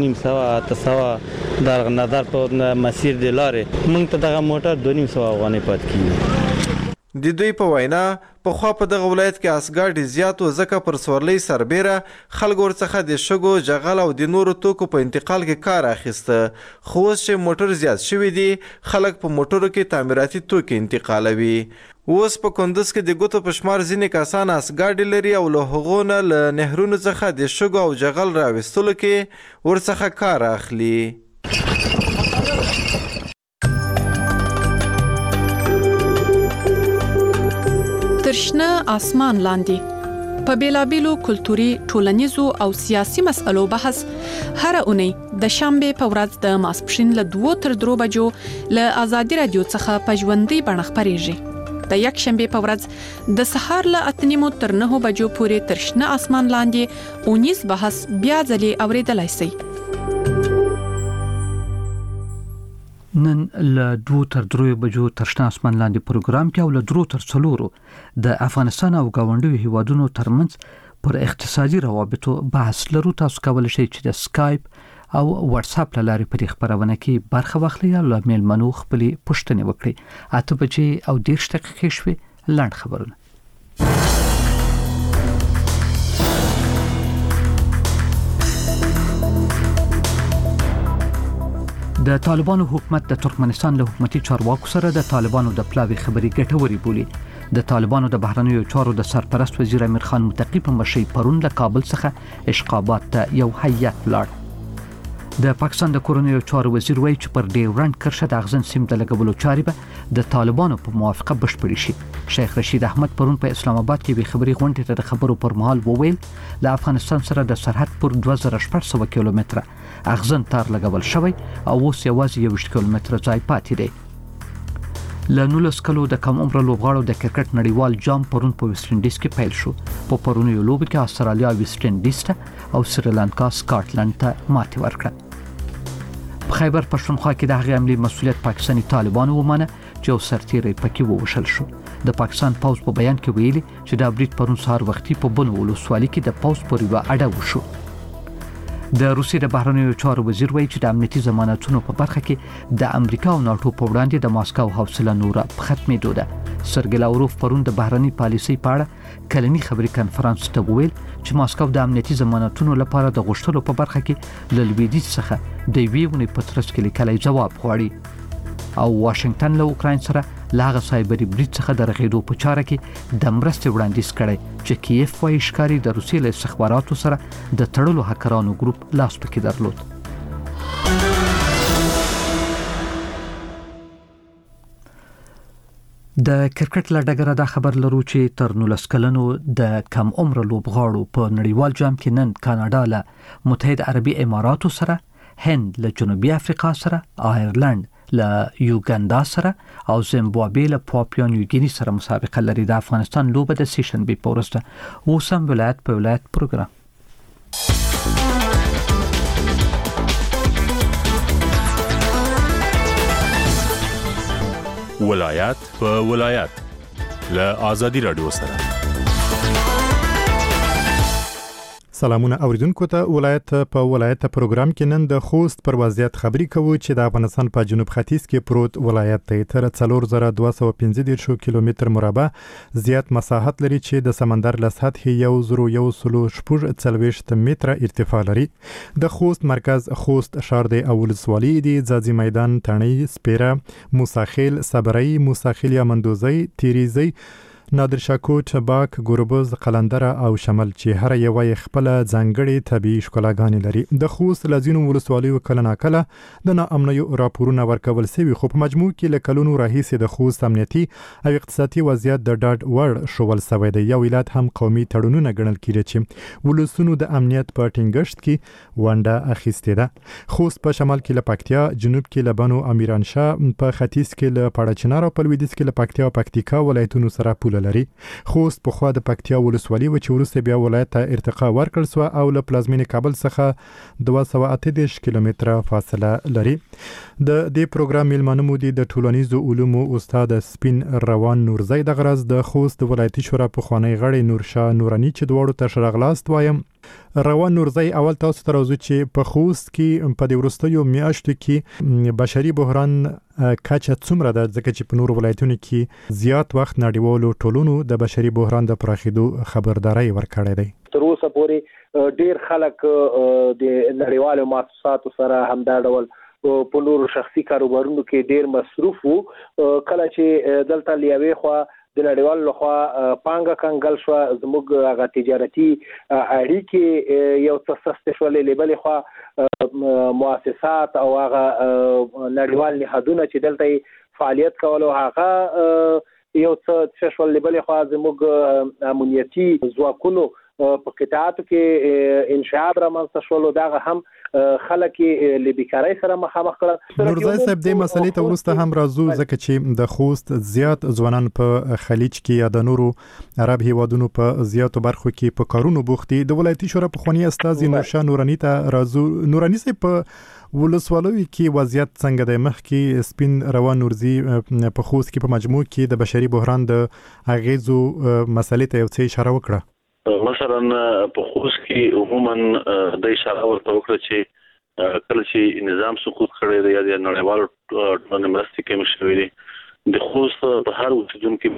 900 در نظر په مسیر د لارې موږ ته دغه موټر 200 افغانۍ پاتې کیږي. د دوی په وینا پخوا په دغه ولایت کې اسګاډي زیات و ځکه پر سورلۍ سربیره خلکو ورڅخه د شګو جغل او د نورو توکو په انتقال کې کار اخیسته. خو اوس چې موټر زیات شوي دي خلک په موټرو کې تعمیراتي توکي انتقالوي. اوس په کندوز کې د ګوتو په شمار ځینې کسان اسګاډي لري او له هغو نه له نهرونو څخه د شګو او جغل راویستلو کې ورڅخه کار اخلي. ترشنه آسمان لاندې په بیلابیلو کلتوري ټولنیزو او سیاسي مسألو بحث هر اونۍ د شنبه په ورځ د ماسپښین له 2 تر 3 بجو له آزادي رادیو څخه په ژوندۍ بڼه خبريږي. د یک شنبه په ورځ د سهار له 8:30 تر 9 بجو پورې تر شنه اسمان لاندې 19 بحث بیا ځلې اوریدلای شئ. نن له 2 تر 3 بجو تر شنه اسمان لاندې پروګرام کې او له 3 تر 4 د افغانستان او گاونډیو هیوادونو ترمنځ پر اقتصادي روابطو بحث لرو. تاسو کولی شئ چې د سکایپ او واتس اپ لارې په خبرونه کې برخه واخلئ او له میلمنو خپل پوښتنې وکړئ. 8 بجې او 10 دقیقې شوې. لاند خبرونه. د طالبانو حکومت د ترکمنستان له حکومتي چارواکو سره د طالبانو د پلاوي خبري ګټوري بولي. د طالبانو د بهرنیو چارو د سرپرست وزیر امیر خان متقی په مشرۍ پرون له کابل څخه اشقابات ته یو هیئت لاړ. د پاکستان د کورنیو چارو وزیر وایي چې پر ډیورنډ کرښه د اغزن سیم د لګولو چارې به د طالبانو په موافقه بشپړې شي. شیخ رشید احمد پرون په اسلام آباد کې به خبري غونډې ته د خبرو پر مهال وویل له افغانستان سره د سرحد پر 2400 کیلومتره اغزن تار لګول شوی او اوس یوازې 20 کیلومتره ځای پاتې دی. له 19 کلو د کم عمر لوبغاړو د کرکټ نړیوال جام پرون په ویسټ انډیز کې پیل شو. په پرونیو لوبو کې استرالیا ویسټ انډیز ته او سریلانکا سکاټلند ته ماتې ورکړه. په خیبر پښتونخوا کې د هغې عملي مسؤلیت پاکستاني طالبانو ومنه چې یو سرتیری پکې ووشل شو. د پاکستان پوز په بیان کې ویلي چې د برید پرون سهار وختي په بنو ولسوالۍ کې د پوز پر یوه اډه وشو. د روسیې د بهرنیو چارو وزیر وایي چې د امنیتي ضمانتونو په برخه کې د امریکا او ناتو په وړاندې د ماسکو حوصله نوره په ختمېدو ده. سرګی لاوروف پرون د بهرنی پالیسۍ په اړه کلنی خبري کانفرنس ته وویل چې ماسکو د امنیتي ضمانتونو لپاره د غوښتلو په برخه کې له لویدیځ څخه د یوې ونې په ترڅ کې لیکلی جواب غواړي. او واشنگټن له اوکراین سره لاغه سایبري برید څخه د رغېدو په چاره کې د مرستې وړاندیز کړی چې کیف وايي ښکاري د روسیې له استخباراتو سره د تړلو هکرانو ګروپ لاس پکې درلود. د کرکټ له ډګره دا خبر لرو چې تر 19 کلنو د کم عمر لوبغاړو په نړیوال جام کې نن کاناډا له متحده عربي اماراتو سره، هند له جنوبي افریقا سره، آیرلند له یوګاندا سره او زیمبابوې له پاپیا نیوګینی سره مسابقه لري. د افغانستان لوبه د سیشنبه په ورځ ده. اوسم ولایت په ولایت پروګرام. ولایت په ولایت له آزادی رادیو سره. سلامونه اوریدونکو ته. ولایت په ولایت پروګرام کې نن د خوست پر وضعیت خبري کوو چې د افغانستان په جنوب ختیځ کې پروت ولایت دی. تر 4215 کیلومتر مربع زیات مساحت لري چې د سمندر له سطحې 1040 متره ارتفاع لري. د خوست مرکز خوست ښار دی او ولسوالۍ دي ځاځي میدان، تڼۍ، سپیره، موساخیل، صبرۍ، موساخیل یا مندوزۍ، تیریزۍ، نادرشاه کوټ، باک، ګوربز، قلندره او شمل چې هر یو خپل ځانګړي طبيعي ښکلاګانې لري. د خوست لازینو ولسوالیو کله ناکله د ناامنیو راپورونه ورکول شوي، خو په مجموع کې له کلونو راهیسې د خوست امنیتي او اقتصادي وضعیت د ډاډ وړ شول شوی دی. یو ولایت هم قومي تړونونه ګڼل کېږي چې ولسونو د امنیت په ټینګښت کې ونډه اخیستې ده. خوست په شمال کې له پکتیا، جنوب کې له بنو امیرانشاه، په ختیځ کې له پاړچنار او په لویدیځ کې له پکتیا او پکتیکا ولایتونو سره پوله لري. خوست په خوا د پکتیا ولسوالۍ و چې وروسته بیا ولایت ته ارتقا ورکړل شو او له پلازمینې کابل څخه 238 کیلومتره فاصله لري. د دې پروګرام میلمانه مو دي د ټولنیزو علومو استاد سپین روان نورزی. د غرض د خوست ولایتي شورا پخوانی غړی نورشاه نورانی چې دواړو ته ښه راغلاست وایم. روان نورزی، اول تاسو ته راځو چې په خوست کې په دې وروستیو میاشتو کې بشري بحران کچه څومره ده، ځکه چې په نورو ولایتونو کې زیات وخت نړیوالو ټولنو د بشري بحران د پراخېدو خبرداري ورکړې ده. تر اوسه پورې ډیر خلک د نړیوالو مؤسساتو سره همدا ډول په نورو شخصي کاروبارونو کې ډیر مصروف وو. کله چې دلته لیاوي خو د نړیوال لخوا پانګه کنګل شو، زموږ هغه تجارتي اړیکې یو څه سستې شولې، لیبلې خو مؤسسات او هغه نړیوال نهادونه چې دلته فعالیت کولو هغه یو څه شول، لیبلې خو زموږ امنیتي ځواکونو په قطاعاتو کې انشعاب رامنځته شول دا هم خلک له بیکارۍ سره مخامخ کړل. نورزای صاحب دې مسلې ته وروسته هم راځو ځکه چې د خوست زیات ځوانان په خلیج کې یا د نورو عرب هیوادونو په زیاتو برخو کې په کارونو بوخت دي. د ولایتي شورا پخوانی استاذ نورشاه نورانی ته راځو. نورانی صاحب په ولسوالۍ کې وضعیت څنګه دی؟ مخکې سپین روان نورزي په خوست کې په مجموع کې د بشري بحران د اغیزو مسلې ته یو څه اشاره وکړه. مثلا په خوست کې عموما د اشاره ورته وکړه چې کله چې نظام سقوط کړی دی یا د نړیوالو ټولنې مرستې کمې شوې دي د خوست په هر اوسیدونکي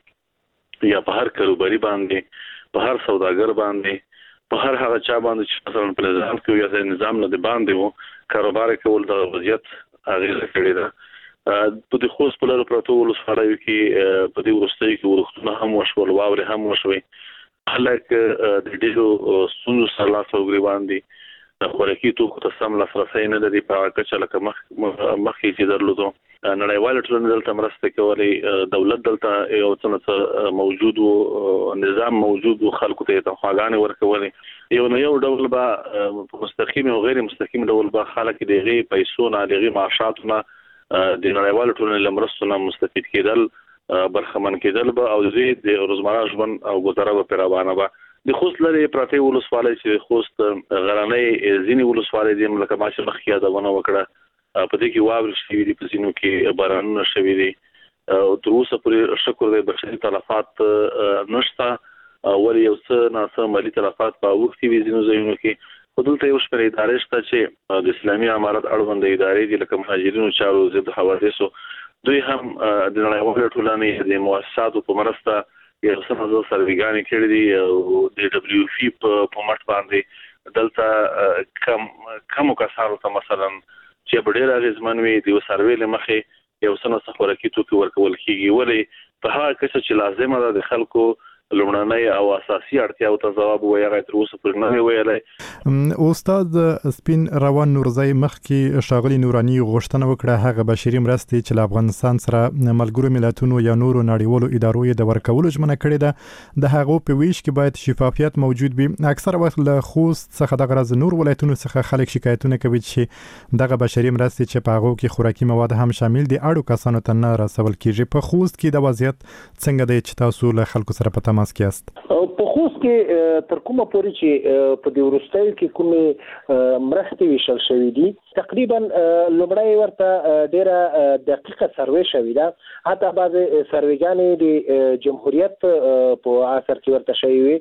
باندې یا په هر کاروباري باندې په هر سوداګر باندې په هر هغه چا باندې چې مثلا په نظام کې یا د نظام نه د باندې وو کاروبار کول د وضعیت اغیزه کړې ده. په د خوست په لاره پروتو ولسوالۍ کې په دې وروستۍ کې ورختونه هم وشول واورې هم وشوي. خلک د ډیرو ستونزو سره لاس او ګریوان دي. خوراکي توکو ته سم لاسرسی نه لري په کچه لکه مخکې چې درلودو. نړیوال ټولنې دلته مرسته کولې دولت دلته یو څه موجود او نظام موجود او خلکو ته تنخواګانې ورکولې یو نه یو ډول به مستقیم او غیر مستقیم ډول به خلک دغه پیسو نه دغه معاشاتونه د نړیوال ټولنې لمرستو نه مستفید کېدل برخمن کېدل به او د روزمره ژوند او گزاره به پیروانه به د خوست لري پراته ولسوالۍ چې خوست غرانې ځینې ولسوالۍ د ملک ماشه مخکې دونه وکړه په دې کې واور شوي دي په ځینو کې بارانونه شوي دي او تر اوسه پورې شکر دی بشري تلفات نشته ولې یو څه ناسم مالي تلفات په وخت وی ځینو ځایونو کې خودلته یو شپږ ادارې شته چې د اسلامي امارت اړوند ادارې دي لکه مهاجرینو چارو ضد حوادثو دوی هم د نړیوالو ټولنې د مؤسساتو په مرسته یو څه نظر سرویګانې کړې دي او د دبليو اف په مټ باندې دلته کم کسانو ته مثلا چې ډېر اغیزمن وي د سروې لمخې یو څه نو خوراکي توکي ورکول کیږي ولې په هغه کچه چې لازمه ده د خلکو لومړنۍ او اساسي اړتیاو ته ځواب وایي تر اوسه پورې نه ویلای. استاد سپین روان نورزی مخکې ښاغلي نورانی غوښتنه وکړه هغه بشري مرستې چې له افغانستان سره ملګرو ملتونو یا نورو نړیوالو ادارو یې د ورکولو ژمنه کړې ده د هغو په ویش کې باید شفافیت موجود وي. اکثره وخت له خوست څخه دغه راز نور ولایتونو څخه خلک شکایتونه کوي چې دغه بشري مرستې چې په هغو کې خوراکي مواد هم شامل دي اړو کسانو ته نه رسول کیږي. په خوست کې د وضعیت څنګه دی چې تاسو له خلکو سره په تماس کې یاست؟ په خوست کې تر کومه پورې چې په دې وروستۍ کې کومې مرستې ویشل شوې دي تقریبا لومړی ورته ډیره دقیقه سروې شوې ده. حتی بعض سروېګانې د جمهوریت په اثر کې ورته شوې وي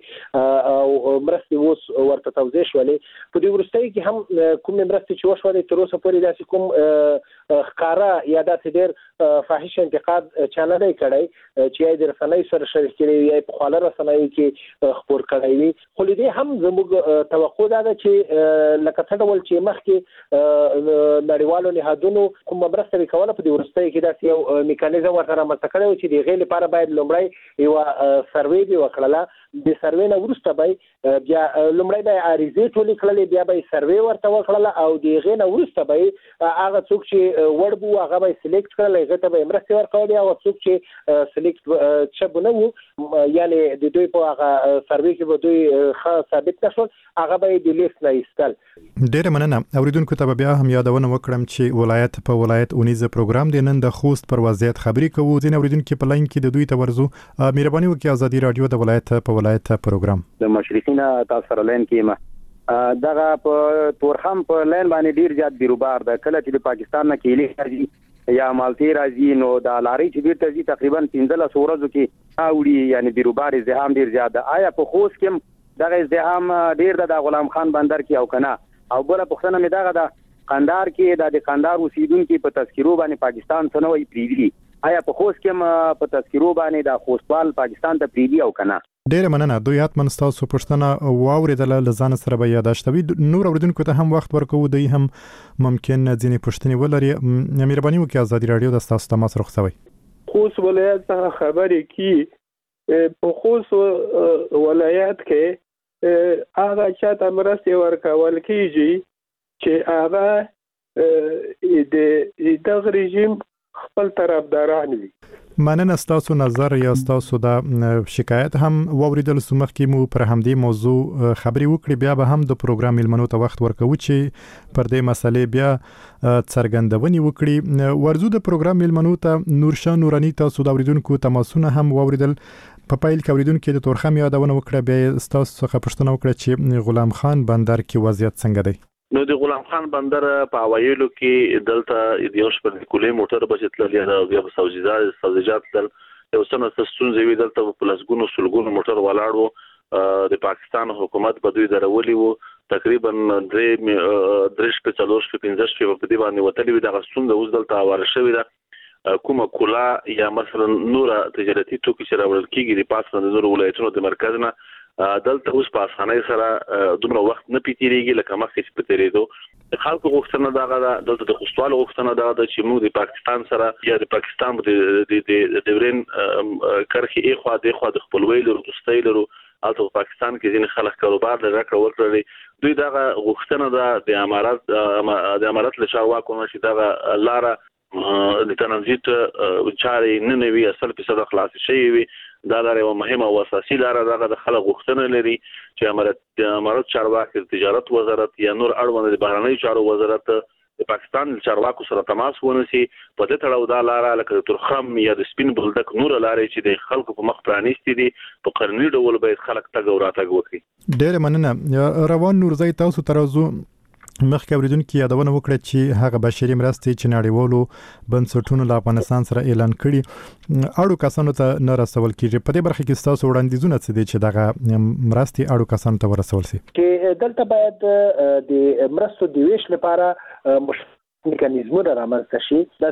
او مرستې اوس ورته توضیح شولې. په دې وروستۍ کې هم کومې مرستې چې وشولې تر اوسه پورې داسې کوم ښکاره یا داسې ډېر فاحش انتقاد چا نه دی کړی چې یې د رسنیو سره شریک کړی وي په خواله رسنیو کې خپور کړی وي. خو دې هم زموږ توقع ده چې لکه څه ډول چې مخکې نړیوالو نهادونو کوم مرسته کوله په دې وروستۍ کې داسې یو میکانیزم ورته رامنځته کړی و چې د هغې لپاره باید لومړی یوه سروې به وکړله. د سروې نه وروسته به بیا لومړی به یې عریضې ټولې کړلې بیا به یې سروې ورته وکړله او د هغې نه وروسته به یې هغه څوک چې وړ به وو هغه به یې سلیکټ کړل هغې ته به یې مرستې ورکولې هغه څوک چې سلیکټ شوي نه وو یعنې د دوی په هغه سروې کې به دوی ښه ثابت نه شول هغه به یې د لیست نه ایستل. ډېره مننه. اوریدونکو ته به بیا هم یادونه وکړم چې ولایت په ولایت اونیزه پروګرام دی. نن د خوست پر وضعیت خبرې کوو. ځینې اوریدونکو په لاین کې د دوی ته ورځو. مهرباني وکړئ ازادي رادیو د ولایت په ولایت پروګرام د مشرقین تاسو سره لاین کې دغه په تورخم په لاین باندې ډیر زیات بیروبار ده. کله چې د پاکستان نه کېلې راځي یا مالټي راځي نو د لاري چې بیرته ځي تقریبا 15 ورځو کې اوړي یعنی بیروبار ازدحام ډیر زیات ده. آیا په خوست کې دغه ازدحام ډیر د غلام خان بندر کې او کنه او بل پښتنه مې دغه د قندار کې د قندار اوسیدونکو په تذکرو باندې پاکستان څخه نوې پریدي آیا په خوست کې په تذکرو باندې د خوستوال پاکستان ته پریدي او کنه؟ ډېر مننه. دوی حتمن تاسو پښتنه واوریدل لزان سره به یاداشتوي. نور اوریدونکو ته هم وخت ورکوو دوی هم ممکن ځینې پښتني ولري. مهرباني وکړئ ازادي رادیو د تاسو تماس رخصوي. خوست ولایت څخه خبرې کی په خوست ولایت کې هغه چاته مرستې ورکول کیږي چې هغه د دغه رژیم خپل طرفداران وي. مننه ستاسو نظر یا ستاسو د شکایت هم ووریدل سمخ کې مو پر همدې موضوع خبري وکړي بیا به هم د پروګرام ملمنو ته وخت ورکو چې پر دې مسلې بیا څرګندونې وکړي ورزو د پروګرام ملمنو ته نورشاه نورانی تاسو د اوریدونکو تماسونه هم ووریدل په پایل کې اوریدونکو د تورخم یادونه وکړه بیا ستاسو څخه پوښتنه وکړه چې غلام خان بندر کې وضعیت څنګه دی نو د غلام خان بندر په اوایلو کې دلته د یو شپږ کولې موټر بچتل یا د سبزیجات تل یو سنه ستونزې وی دلته په لسګونو سلګونو موټر ولاړو د پاکستان حکومت په دوی درولي وو تقریبا 3 په 4 په 15 په دې باندې وتلې وي د غستون د اوس دلته واره شوی ده کومه کولا یا مثلا نور تجارتي توکي چې راوړل کیږي د پاسه د نور ولایتونو د مرکز نه دلته اوس په اسانۍ سره دومره وخت نه پیتیږي لکه مخکې چې پتیریدو خلکو غوښتنه دا دلته د خوستوالو غوښتنه دا چې موږ د پاکستان سره یا د پاکستان د دورین کرخي اخوا د خپلوۍ لرو دوستۍ لرو البته پاکستان کې ځینې خلک کاروبار لري ورکړي دوی دا غوښتنه ده د امارات له چارواکو نه چې دا لاره د ترانزیت چارې نه نوي اصل په صد خلاص شي وي دا لاره مهمه او اساسي لاره ده د خلک غوښتنه لري چې امارات چارواکي تجارت وزارت یا نور اړوند د بهرنۍ چارو وزارت د پاکستان چارواکو سره تماس ونیسي په دې تړاو دا لاره لکه ترخم یا د سپین بولدک نور لارې چې د خلکو په مخ پرانیستي دي په قرنی ډول به خلک تګ او راتګ وکړي ډېر مننه روان نورزی تاسو ترازو مخکې اوریدونکو یادونه وکړه چې هغه بشري مرستې چې نړیوالو بنسټونو له افغانستان سره اعلان کړي اړو کسانو ته نه رسول کیږي په دې برخه کې تاسو وړاندیزونه څه دي چې دغه مرستې اړو کسانو ته ورسول شي چې دلته باید د مرستو د ویش لپاره میکانیزمونه رامنځته شي دا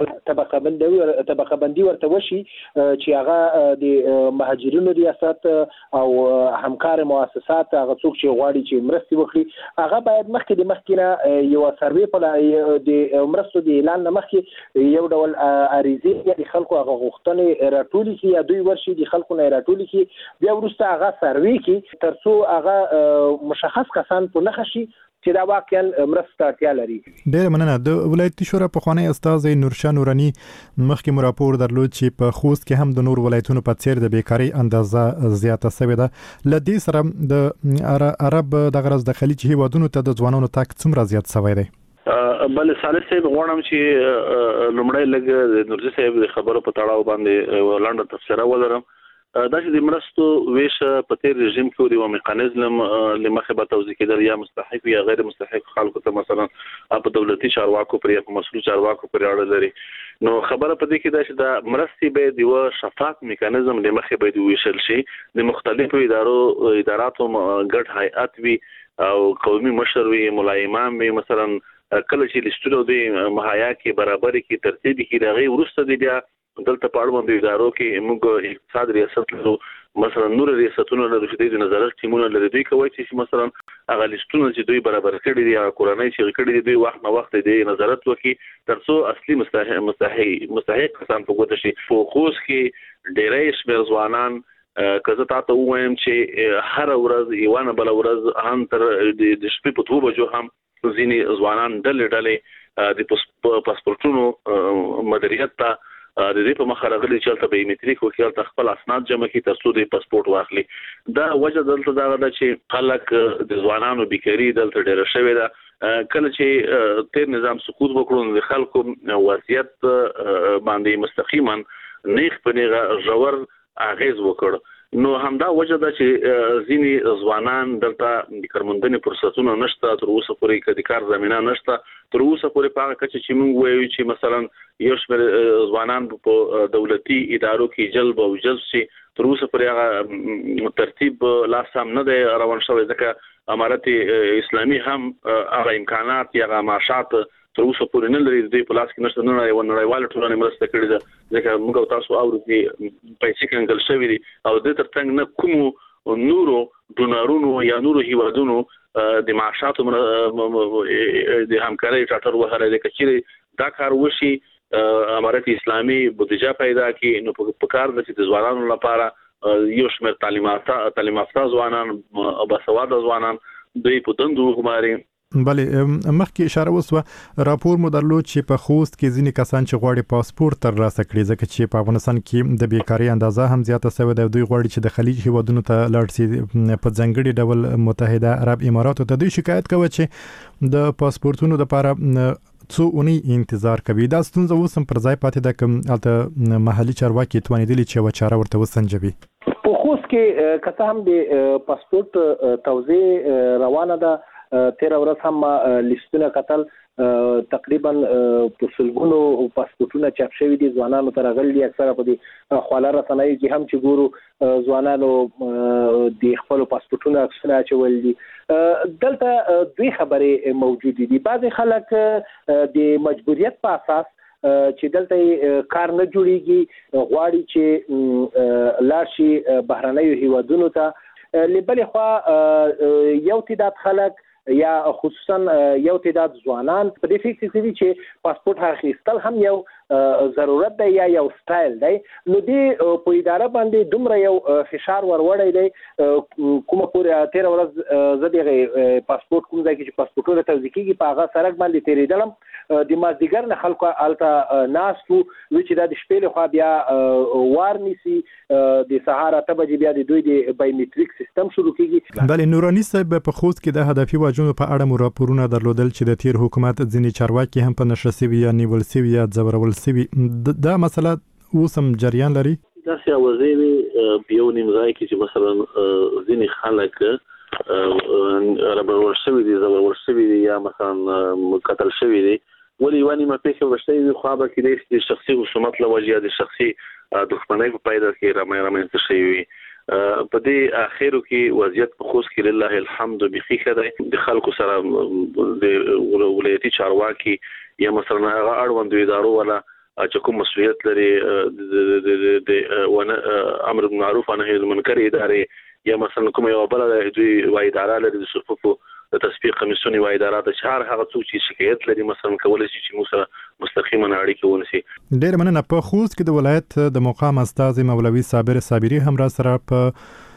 یو طبقه بندي ورته وشي چې هغه د مهاجرینو ریاست او همکار مؤسسات هغه څوک چې غواړي چې مرستي وکړي هغه باید مخکې نه یو سروې په د مرستو د اعلان مخکې یو ډول اریزي د خلکو هغه غوښتنې راټولي کی یا دوی ورشي د خلکو نه راټولي کی بیا ورسته هغه سروې کی ترڅو هغه مشخص کسان په نخ شي چې دا واقعا مرسته اړتیا لري. ډېر مننه. د ولایتي شورا پخوانی استاد نورشاه نورانی مخکې مو راپور درلود چې په خوست کې هم د نور ولایتونو په څیر د بیکاری اندازه زیاته شوې ده. ل دې سره د عرب د غرض د خلیج هیوادونو ته د ځوانانو تک څومره زیات شوی دی؟ بل صالح صاحب غواړم چې لومړی لګ نورزي صاحب خبرو په تړاو باندې لاندې تفسیر ولرم. دا چې د مرستو ویش په تیر رژیم کې د میکانیزم لمخه به توضیح کېدل یا مستحق یا غیر مستحق خلکو ته مثلا په دولتي چارواکو پر یا په مسؤل چارواکو پر اړه لري. نو خبره په دې کې دا چې د مرستې به د شفاف میکانیزم لمخه به ویشل شي د مختلفو اداراتو ګډ هیئت وي او قومي مشر وي ملایمان وي مثلا کله چې لستو د مهیا کې برابرۍ کې ترتیب کې راغی ورسته دی بیا دلته په اړوند ادارو کې موږ اقتصاد ریاست لرو مثلا نور ریاستونو لرو چې د نظارت ټیمونه لري دوی کوي چې مثلا هغه لستونه چې دوی برابر کړي دي یا کورنۍ چې کړي دي دوی وخت نه وخت دی نظارت وکړي ترڅو اصلي مستحق کسان په ګوته شي. په خوست کې ډېرې شمېر ځوانان کزه تاسو وایم چې هر ورځ یوانه بل ورځ هم تر د شپې په 2 بجو هم ځینې ځوانان ډلې د پاسپورتونو مدیریت ته د دې په مخه راغلي چې تل به میټریک وکړ ته خپل اسناد جمع کړي ترڅو د پاسپورت واخلي. دا وجه دلته دا ده چې خلک د ځوانانو بیکاری دلته ډېر شوی ده. کله چې تیر نظام سقوط وکړو د خلکو وضعیت باندې مستقیما نیخ په نیغه ژور اغیز وکړ. نو همدا وجه ده چې ځینې ځوانان دلته د کارموندنې فرصتونه نشته تر اوسه پورې د کار زمينه نشته تر اوسه پورې په هغه چې موږ وایو چې مثلا یو شمېر ځوانان په دولتي ادارو کې جلب او جذب شي تر اوسه پورې هغه ترتیب لا سم نه دی روان شوی ځکه امارت اسلامي هم هغه امکانات یا هغه معاشات تر اوسه پورې نه لري د پلاس کې نشته نه نړیواله ټولنه مرسته کړې ده ځکه موږ تاسو اورو چې پیسې کنګل شوی دي او د ترڅنګ نه کوم نورو ډونرونو یا نورو هیوادونو د معاشاتو د همکارۍ چارټر وهره د کچري دا کار وشي امارت اسلامي بودیجه پیدا کړي نو په کار د ځوانانو لپاره یو شمېر تعلیم یافته ځوانان او باسواده ځوانان دوی په دندو غماري بله مخکې اشاره وسوه راپور مو درلود چې په خوست کې ځینې کسان چې غواړي پاسپورت ترلاسه کړي ځکه چې په افغانستان کې د بیکارۍ اندازه هم زیاته شوې ده. دوی غواړي چې د خلیج هیوادونو ته لاړ شي په ځانګړي ډول متحده عرب اماراتو ته. دوی شکایت کوي چې د پاسپورتونو لپاره څو اونۍ انتظار کوي. دا ستونزه اوس هم پر ځای پاتې ده که هلته محلي چارواکي توانېدلي چې یوه چاره ورته وسنجوي. په خوست کې که څه هم د پاسپورت توزیع روانه ده، تیر ورځ هم لیستونه کتل تقریبا په سلګونو پاسپورتونه چاپ شوي دي، ځوانانو ته راغلي دي. اکثره په دې خواله رسنیو کې هم چې ګورو ځوانانو د خپلو پاسپورتونو عکسونه اچول دي. دلته دوی خبرې موجودې دي. بعضې خلک د مجبوریت په اساس چې دلته کار نه جوړیږي غواړي چې لاړ شي بهرنیو هیوادونو ته. له بلې خوا یو تعداد خلک یا خصوصا یو تعداد ځوانان په دې فکر کوي چې پاسپورت اخیستل هم یو ضرورت دی یا یو سټایل دی. نو دې په اداره باندې دومره یو فشار وروړی دی. کومه پورې تیر ورځ زه دغه پاسپورت کوم ځای کې چې پاسپورتونه توزیع کیږي په هغه سړک باندې تیریدلم، د مازدیګر نه خلکو هلته ناست وو چې دا د شپې لخوا بیا وار نیسي، د سهار 8 بجې بیا د دوی د بایومټریک سیستم شروع کیږي. بله نوراني صاحب په خوست کې د هدفي وژنو په اړه مو راپورونه درلودل چې د تیر حکومت ځینې چارواکي هم په نشه سوي یا نیول سوي یا ځورول سوي. دا مسله اوس هم جریان لري؟ داسې اوازې وي په یو نیم ځای کې چې مثلا ځینې خلک رابرول شوي دي، ځورول شوي دي یا مثلا قتل شوي دي. ولې یوه نیمه پېښه وشتې وي خو هغه کېدای شي د شخصي خصومت له وجې یا د شخصي دښمنۍ په پایله کې رامنځته شوي وي. په دې اخرو کې وضعیت په خوست کې لله الحمد بیخي ښه دی. د خلکو سره د ولایتي چارواکي یا مثلا هغه اړوندو ادارو ولا چې کوم مسؤلیت لري د امر بالمعروف او نهي عن المنکر ادارې یا مثلا کوم یو بل دوی وای اداره لري د صفوفو د تصفیه کمیسیون وای اداره د شهر هغه څوک چې شکایت لري مثلا کولای شي چې موږ سره مستقیما اړیکه ونیسي. ډېر مننه. په خوست کې د ولایت د مقام استاذ مولوي صابر صابری هم را سره په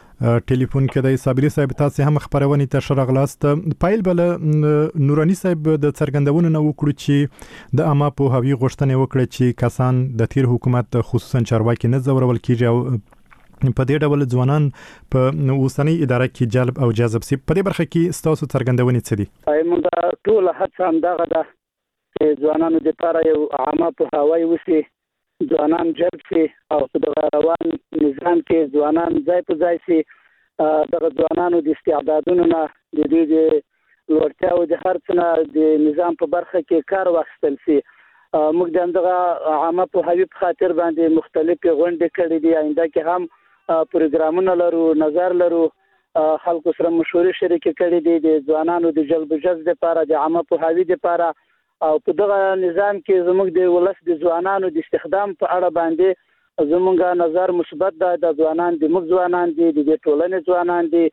ټلیفون کې د صابری صاحب تاسو هم خبرونه ته شرغلاست. پایل بل نورانی صاحب د څرګندونو نه وکړو چې د عامه په هوی غوښتنه وکړي چې کسان د تیر حکومت خصوصا چارواکي نه زورول کیږي او په دې ډول ځوانان په اوسنۍ اداره کې جلب او جذب سي. په دې برخه کې ستاسو څرګندونې څه دي؟ موږ ټول هڅه هم دغه ده چې ځوانانو لپاره یو عامه په هوای وسی، ځوانان جلب شي او په دغه روان نظام کې ځوانان ځای په ځای شي. دغه ځوانانو د استعدادونو نه د دوی د لوړتیاو د هر څه نه د نظام په برخه کې کار واخیستل شي. موږ د دغه عامه په هوی په خاطر باندې مختلفې غونډې کړې دي. آینده کې هم پروګرامونه لرو، نظر لرو، خلکو سره مشورې شریکې کړې دي د ځوانانو د جلب و جذب لپاره، د عامه پوهاوي لپاره. او په دغه نظام کې زموږ د ولس د ځوانانو د استخدام په اړه باندې زموږ نظر مثبت ده. د ځوانان د موږ ځوانان دي، د ټولنې ځوانان دي،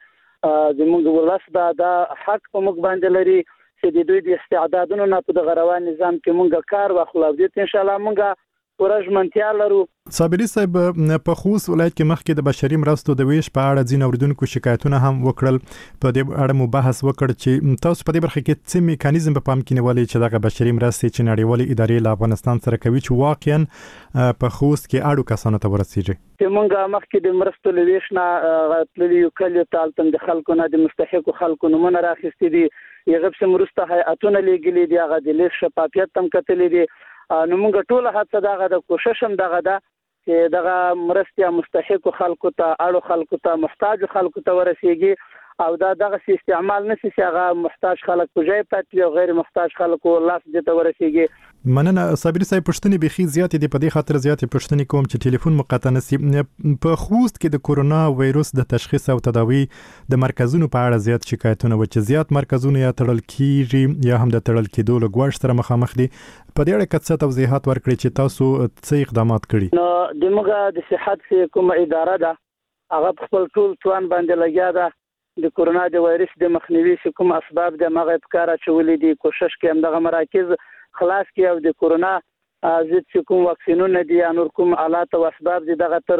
زموږ ولس دا حق په موږ باندې لري چې د دوی د استعدادونو نه په دغه روان نظام کې موږ کار واخلو. او دې ان شاء الله موږ پوره ژمنتیا لرو. صابری صاحب په خوست ولایت کې مخکې د بشري مرستو د ویش په اړه ځینې اوریدونکو شکایتونه هم وکړل. په دې اړه مو بحث وکړ چې تاسو په دې برخه کې څه میکانیزم په پام کې نیولې چې دغه بشري مرستې چې نړیوالې ادارې له افغانستان سره کوي چې واقعا په خوست کې اړو کسانو ته ورسیږي؟ چې موږ مخکې د مرستو له ویش نه تللی یو کلیو تالتم د خلکو نه د مستحقو خلکو نمونه راخیستې دي. یغه څه مرسته هیئتونه لیږلي دي، هغه د لیست شفافیت هم کتلې دي. نو موږ ټول هڅه دغه د کوشش هم دغه ده چې دغه مرستې مستحقو خلکو ته، اړو خلکو ته، محتاج خلکو ته ورسیږي او دا دغه استعمال نشي چې هغه محتاج خلک په ځای پاتې او غیر محتاج خلکو لاس دې ته ورسیږي. مننه صابری صاحب. پښتنې بخي زیات دي، په دې خاطر زیات پښتنې کوم چې ټلیفون مقطع نسی. په خوست کې د کورونا وایروس د تشخیص او تداوی د مرکزونو په اړه زیات شکایتونه و چې زیات مرکزونه یا تړل کیږي یا هم د تړل کېدو له ګواښ سره مخامخ دي. په دې اړه څه توضیحات ورکړي چې تاسو څه اقدامات کړي؟ نو د موږ د صحت کومه اداره ده هغه خپل ټول توان باندې لګیا ده. د کورونا د وایرس د مخنیوي کوم اسباب د مغه افکار چولې دي، کوشش کوي همدغه مراکز خلاص کړي او د کورونا ضد کوم واکسینونه دي یا نور کوم آلات او اسباب دي دغه تر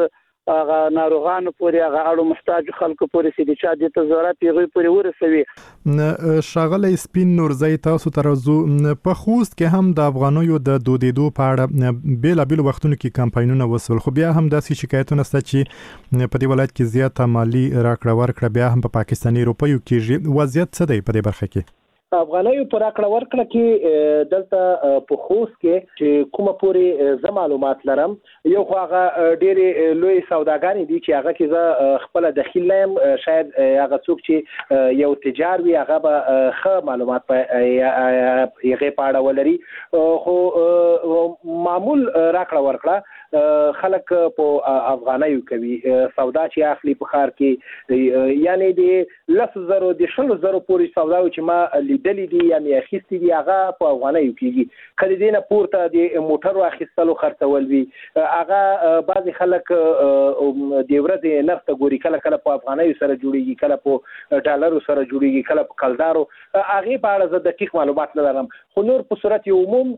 هغه ناروغانو پورې هغه اړو محتاج خلکو پورې چې د چا د ضرورت یې پورې ورسوي. شاغله سپین نورزی تاسو ترازو په خوست کې هم د افغانیو د دودیدو په اړه بیلابیل وختونو کې کمپاینونه وسول خو بیا هم داسې شکایتونه شته چې په دې ولایت کې زیاته مالی راکړه ورکړه بیا هم په پاکستاني روپیو کېږي. وضعیت څه دی په دې برخه کې؟ افغانیو پر راکړه ورکړه کې دلته په خوست کې چې کومه پورې زه معلومات لرم یو خو هغه ډېرې لوی سوداګانې دي چې هغه کې زه خپل دخیل نیم شاید هغه څوک چې یو تجار وي هغه به ښه معلومات په هغې په اړه ولري خو معمول راکړه ورکړه خلک په افغانیو کوي سودا چې اخلي په ښار کې یعنی د 10,000 د 20,000 پورې سودا چې ما لیدلې دي یا مې اخیستې دي هغه په افغانیو کېږي. کله دې نه پورته د موټرو اخیستلو خرڅول وي هغه بعضې خلک د ورځې نرخ ته ګوري کله کله په افغانیو سره جوړېږي کله په ډالرو سره جوړېږي کله په کلدارو هغې په اړه زه دقیق معلومات نه لرم خو نور په صورت عموم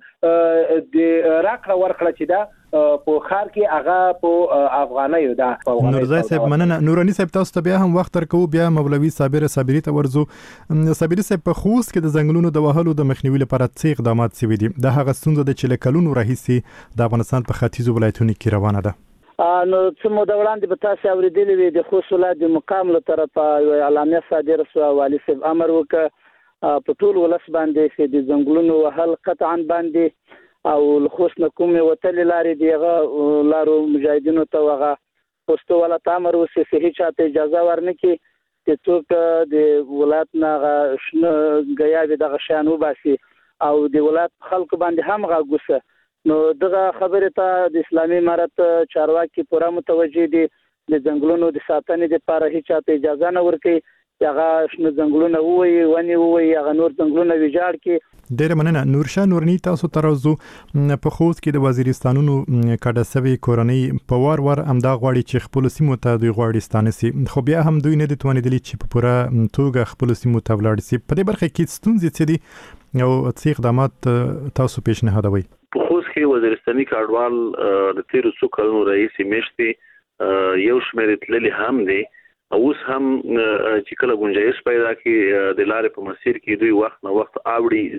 د راکړه ورکړه چې ده په ښار کې هغه په افغانیو ده. نورزی صاحب مننه. نورانی صاحب تاسو ته بیا هم وخت ورکوو بیا مولوي صابر صابري ته ورځو. صابري صاحب په خوست کې د ځنګلونو د وهلو د مخنیوي لپاره څه اقدامات شوي دي؟ دا هغه ستونزه ده چې له کلونو راهیسې د افغانستان په ختیځو ولایتونو کې روانه ده. نو څه موده وړاندې به تاسو اورېدلې وي د خوست ولایت د مقام له طرفه یو اعلامیه صادره شوه والي صاحب امر وکړ په ټول ولس باندې چې د ځنګلونو وهل قطعا باندې او خوست نه کومې وتلې لارې دی هغه لارو مجاهدینو ته هغه پوسټو والا تامر وسي چې هیڅ چاته اجازه ورنکړي چې څوک د ولایت نه هغه شنه ګیاوې دغه شیان وباسي او د ولایت خلکو باندې هم غوسه. نو دغه خبره ته د اسلامي امارت چارواکي پوره متوجه دي د ځنګلونو د ساتنې لپاره هیڅ چاته اجازه نه ورکړي هغه شنه ځنګلونه ووي ونې ووي هغه نور ځنګلونه ویجاړ کړي. ډېره مننه. نورشاه نورني تاسو ترازو په خوست کې د وزیرستانونو کډه سوي کورنۍ په وار همدا غواړي چې خپل سیمو ته دوی غواړي ستانسي خو بیا هم دوی نه دي توانېدلي چې په پوره توګه خپل سیمو ته ولاړ شي. په دې برخه کې ستونزې څه دي او څه اقدامات تاسو پیشنهادوي؟ په خوست کې وزیرستاني کډوال د تیر څو کلونو رئیس میشتي یو شمېر تللي هم دي اوس هم چې کله گنجائش پیدا کی د لارې په مسیر کې دوی وخت نه وخت اوړي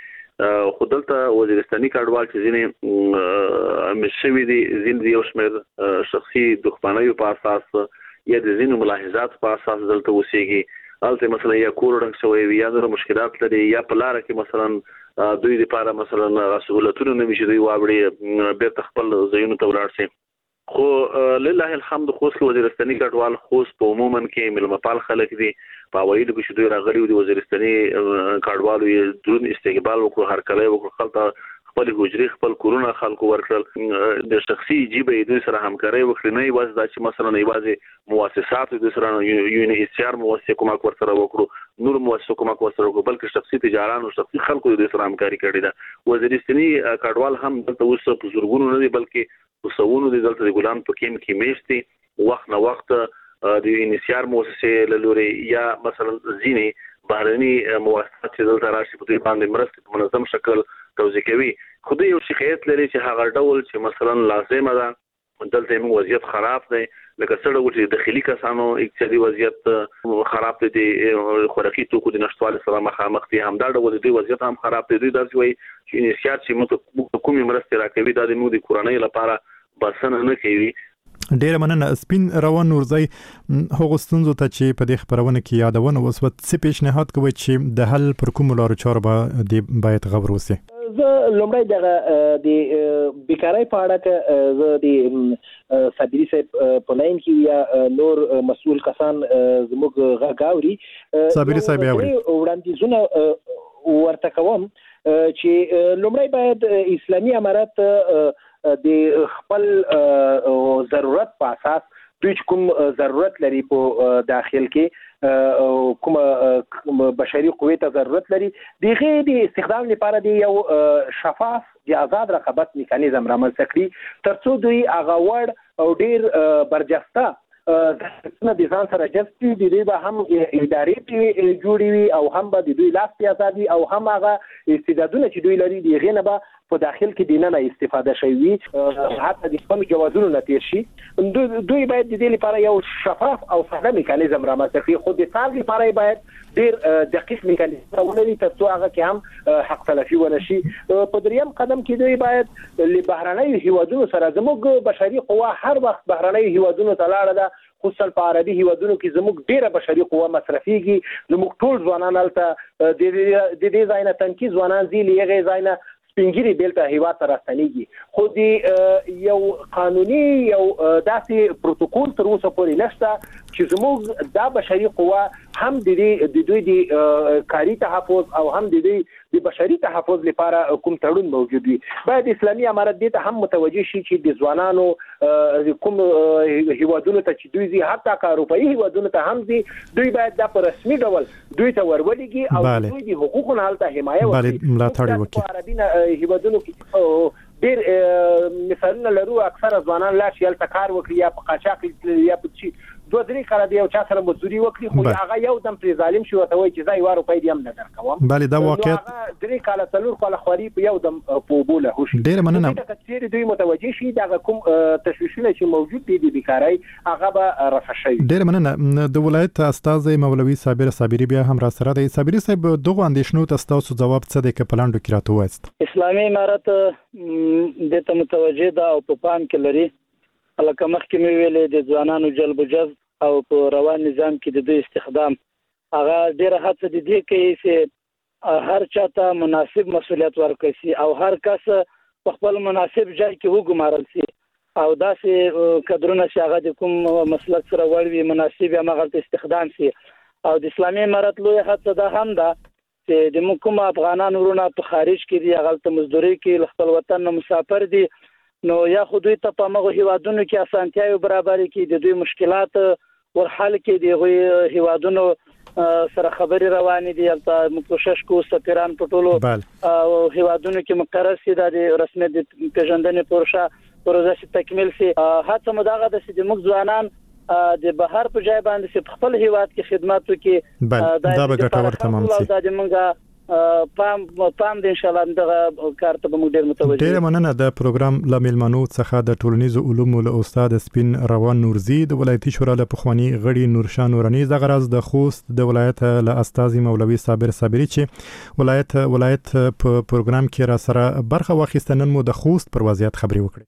زی خو دلته وزیرستاني کډوال چې ځینې مشوي دي ځینې یو شمېر شخصي دښمنیو په اساس یا د ځینو ملاحظات په اساس دلته اوسېږي البته مثلا یا کور ډنګ شوی وي یا د مشکلات لري یا په لار کې مثلا دوی لپاره مثلا سہولتونه نه وي دوی واوړي بیرته خپل ځایونو ته ولاړ شي. خو لله الحمد خوست وزیرستاني کډوال خوست په عموما کې ملمپال خلک دي په وایي د شو دوی راغلي دي وزیرستاني کډوالو یې درون استقبال وکړو هر کله وکړو خلک خپل حجري خپل کورونه خلکو ورکړل د شخصي جيبه دوی سره همکاري وکړي نه یوازې د چې مثلا یوازې مؤسسات دوی سره یو نه هیڅ مؤسسه کومه ورسره وکړو نور مؤسسه کومه ورسره وکړو بلکې شخصي تجاران او شخصي خلکو دوی سره همکاري کړې ده. وزیرستاني کډوال هم دلته اوس په زورګونو نه دي بلکې وسوونو د دلته د ګلان په کې میشتي وخت نه وخت د انیسیار مؤسسه لوري یا مثلا ځینی بهرني مؤسسات چې دلته راشي په دې باندې مرسته په منظم شکل توزیع کوي. خو دوی یو شکایت لري چې هغه ډول چې مثلا لازمه ده دلته موږ وضعیت خراب دی لکه څنګه چې داخلي کسانو اقتصادي وضعیت خراب دي خوراکي توکو د نشټوالي سره مخامخ دي همدا ډول دی وضعیت هم خراب دي. دوی درځي وایي چې انیسیار چې موږ کومې مرستې راکوي دا د موږ د کورنۍ لپاره بسنه نه کوي. ډېر مننه. سپین روان نورزی هغه ستونزو ته چې په دې خبرونه کې یادونه وسوت څه پیشنهاد کوي چې د حل پر کوم لارو چارو باید غور وسی؟ زه لومړی دغه د بیکارۍ په اړه کې زه د صابري صاحب په لاین کې یا نور مسؤل کسان زموږ غږ اوري صابري صاحب اوري وړاندیزونه ورته کوم چې لومړی باید اسلامي امارت د خپل ضرورت په اساس دوی کوم ضرورت لري په داخل کې کوم بشري قوې ته ضرورت لري دغه د استخدام لپاره دی یو شفاف د آزاد رقابت میکانیزم رامنځته کړي ترڅو دوی هغه وړ او ډیر برجسته د ځان سره جذب دي دوی به هم ادارې جوړوي او هم به د دوی لاس ازادي او هم هغه استعدادونه چې دوی لري دغه نه به په داخل کې دینه استفاده شوی حتی د کوم جوازونو نتیر شي دوی باید د دې لپاره یو شفاف او ساده میکانیزم رامنځته کړي خو د څار لپاره باید ډیر دقیق میکانیزم ولري ترڅو هغه کې هم حق تلفي ونشي په دریم قدم کې دوی باید له بهرنۍ هیوادونو سره زموږ بشري قوا هر وخت بهرنۍ هیوادونو ته لاړه ده خصوصا په عربي هیوادونو کې زموږ ډیره بشري قوا مصرفيږي زموږ ټول ځوانان هلته د دې ځای نه تنکي ځوانان دي لږه ځای نه سپینګری بیلته هیواد ته راستنیږي خو د یو قانوني یو داسې پروتوکول تر اوسه پورې نشته چې زموږ دا بشري قوا هم د دوی د کاری تحفظ او هم د دوی د بشري تحفظ لپاره کوم تړون موجود وي باید اسلامي امارت دې ته هم متوجه شي چې د ځوانانو کوم هیوادونو ته چې دوی زی حتی کا اروپאי هیوادونو ته هم زی دوی باید دا په رسمي ډول دوی ته ورولېږي او دوی د حقوقو حالت حمایه وکړي عربي هیوادونو کې ډیر مثالونه لرو اکثره ځوانان لا شي الته کار وکړي یا په قاچاق یا په چی دوه درې کال دی یو چا سره مزدوري وکړي خو هغه یو دم پر ظالم شي وته وای چې ځای وارو پیدا هم نه درکوم بله دا واقعیت درې کال څلور کال خوري په یو دم په بوله هوشي ډیر مننه چې دوی متوجه شي دا کوم تشویشونه چې موجود دي د بیکارۍ هغه به رفع شي ډیر مننه د ولایت استاد مولوي صابر صابری بیا هم را سره دی صابری صاحب دغه اندیشنو ته تاسو جواب څه دی ک پلاندو کې راته وایست اسلامي امارت د ته متوجه ده او په پام کې لري لکه مخکې مې ویلې د ځوانانو جلب جذب او په روان نظام کې د دوی استخدام هغه ډیره هڅه د دې کوي چې هر چاته مناسب مسولیت ورکړي شي او هر کس په خپل مناسب ځای کې وګمارل شي او داسې کډرونه چې هغه د کوم مسلک سره وړوي مناسب یا مغلط استخدام شي او د اسلامي امارت لوی هڅه ده هم ده چې د کوم افغانان ورونه په خارج کې دي هغه مزدوري کې خپل وطن نه مسافر دي نو یا خو دوی ته په مغو هیوادونو کې اسانتیاوي برابر کې د دوی مشکلات ورحل کې دی هیوادونو سره خبري روانې دي البته کوشش کو سفیران په ټولو هیوادونو کې مقرر سي د رسمي د پیژندنې پروسه تکمیل سي هڅه مداغه د موږ ځوانان د بهر په ځای باندې خپل هیواد کې خدمات وکړي دا به ګټور تمام سي دا د موږ پام د ان شاء الله دغه کار ته موږ ډیر متوجه ډیر مننه د پروګرام لاملمنو څخه د ټولنیزو علومو له استاد سپین روان نورزی د ولایتي شورا له پخوانی غړي نورشاه نورانی د غرض د خوست د ولایت له استاد مولوي صابر صابری چې ولایت په پروګرام کې را سره برخه واخیستنن مو د خوست پر وضعیت خبري وکړي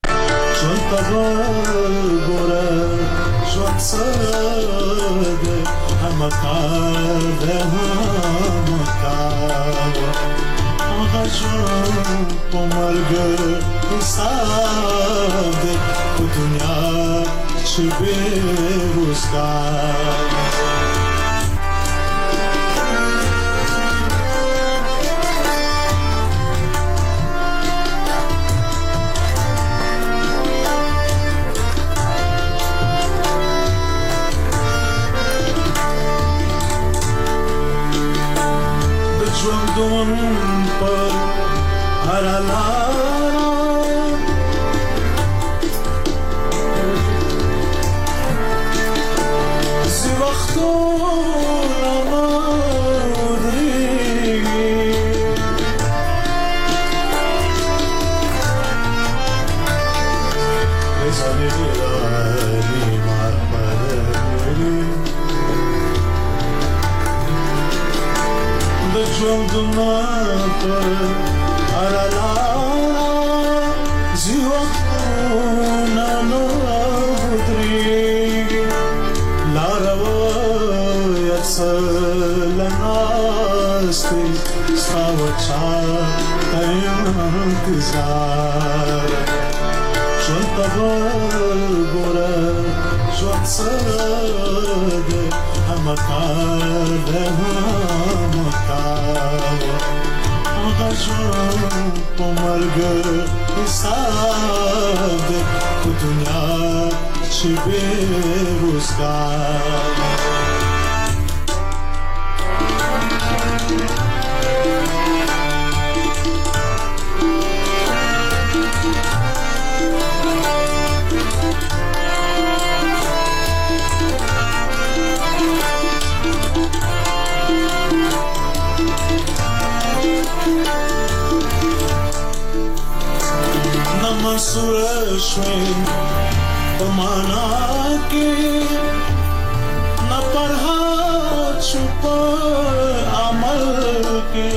مرگ حساب دے دنیا چھبے روزگار ژوندون پر هر لاره زی وختونه ما ودرېږي ځانې لارې مارپرې د ژوندونه پر هر لاره زی وختونه ما ودرېږي لاره وایه څه له ناستې ستا وچا ته انتظار ژوند ته ګوره ژوند څه دی همه کار دی همه کار هغه ژوند په مرګ حساب دی په دنیا چې بې روزګار شوي پمانا کې نپرهات شو په عمل کې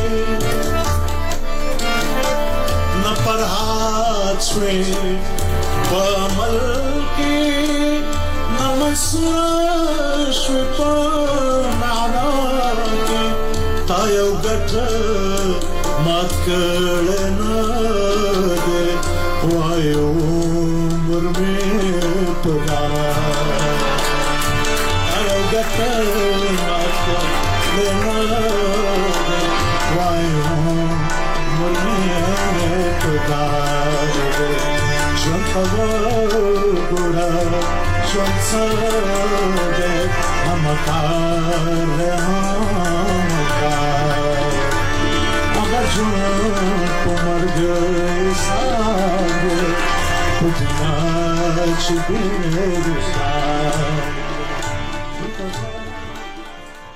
نپرهات شوي په عمل کې نمسور شوي په معنا کې تا یو ګټ مات کړنه دې وایو عمر مې پدا یو ګټ مات کړنه دې وایو عمر مې پدا ژوند په ګوره ژوند سره همکار مرگ ساگ کچھ نہ چھپے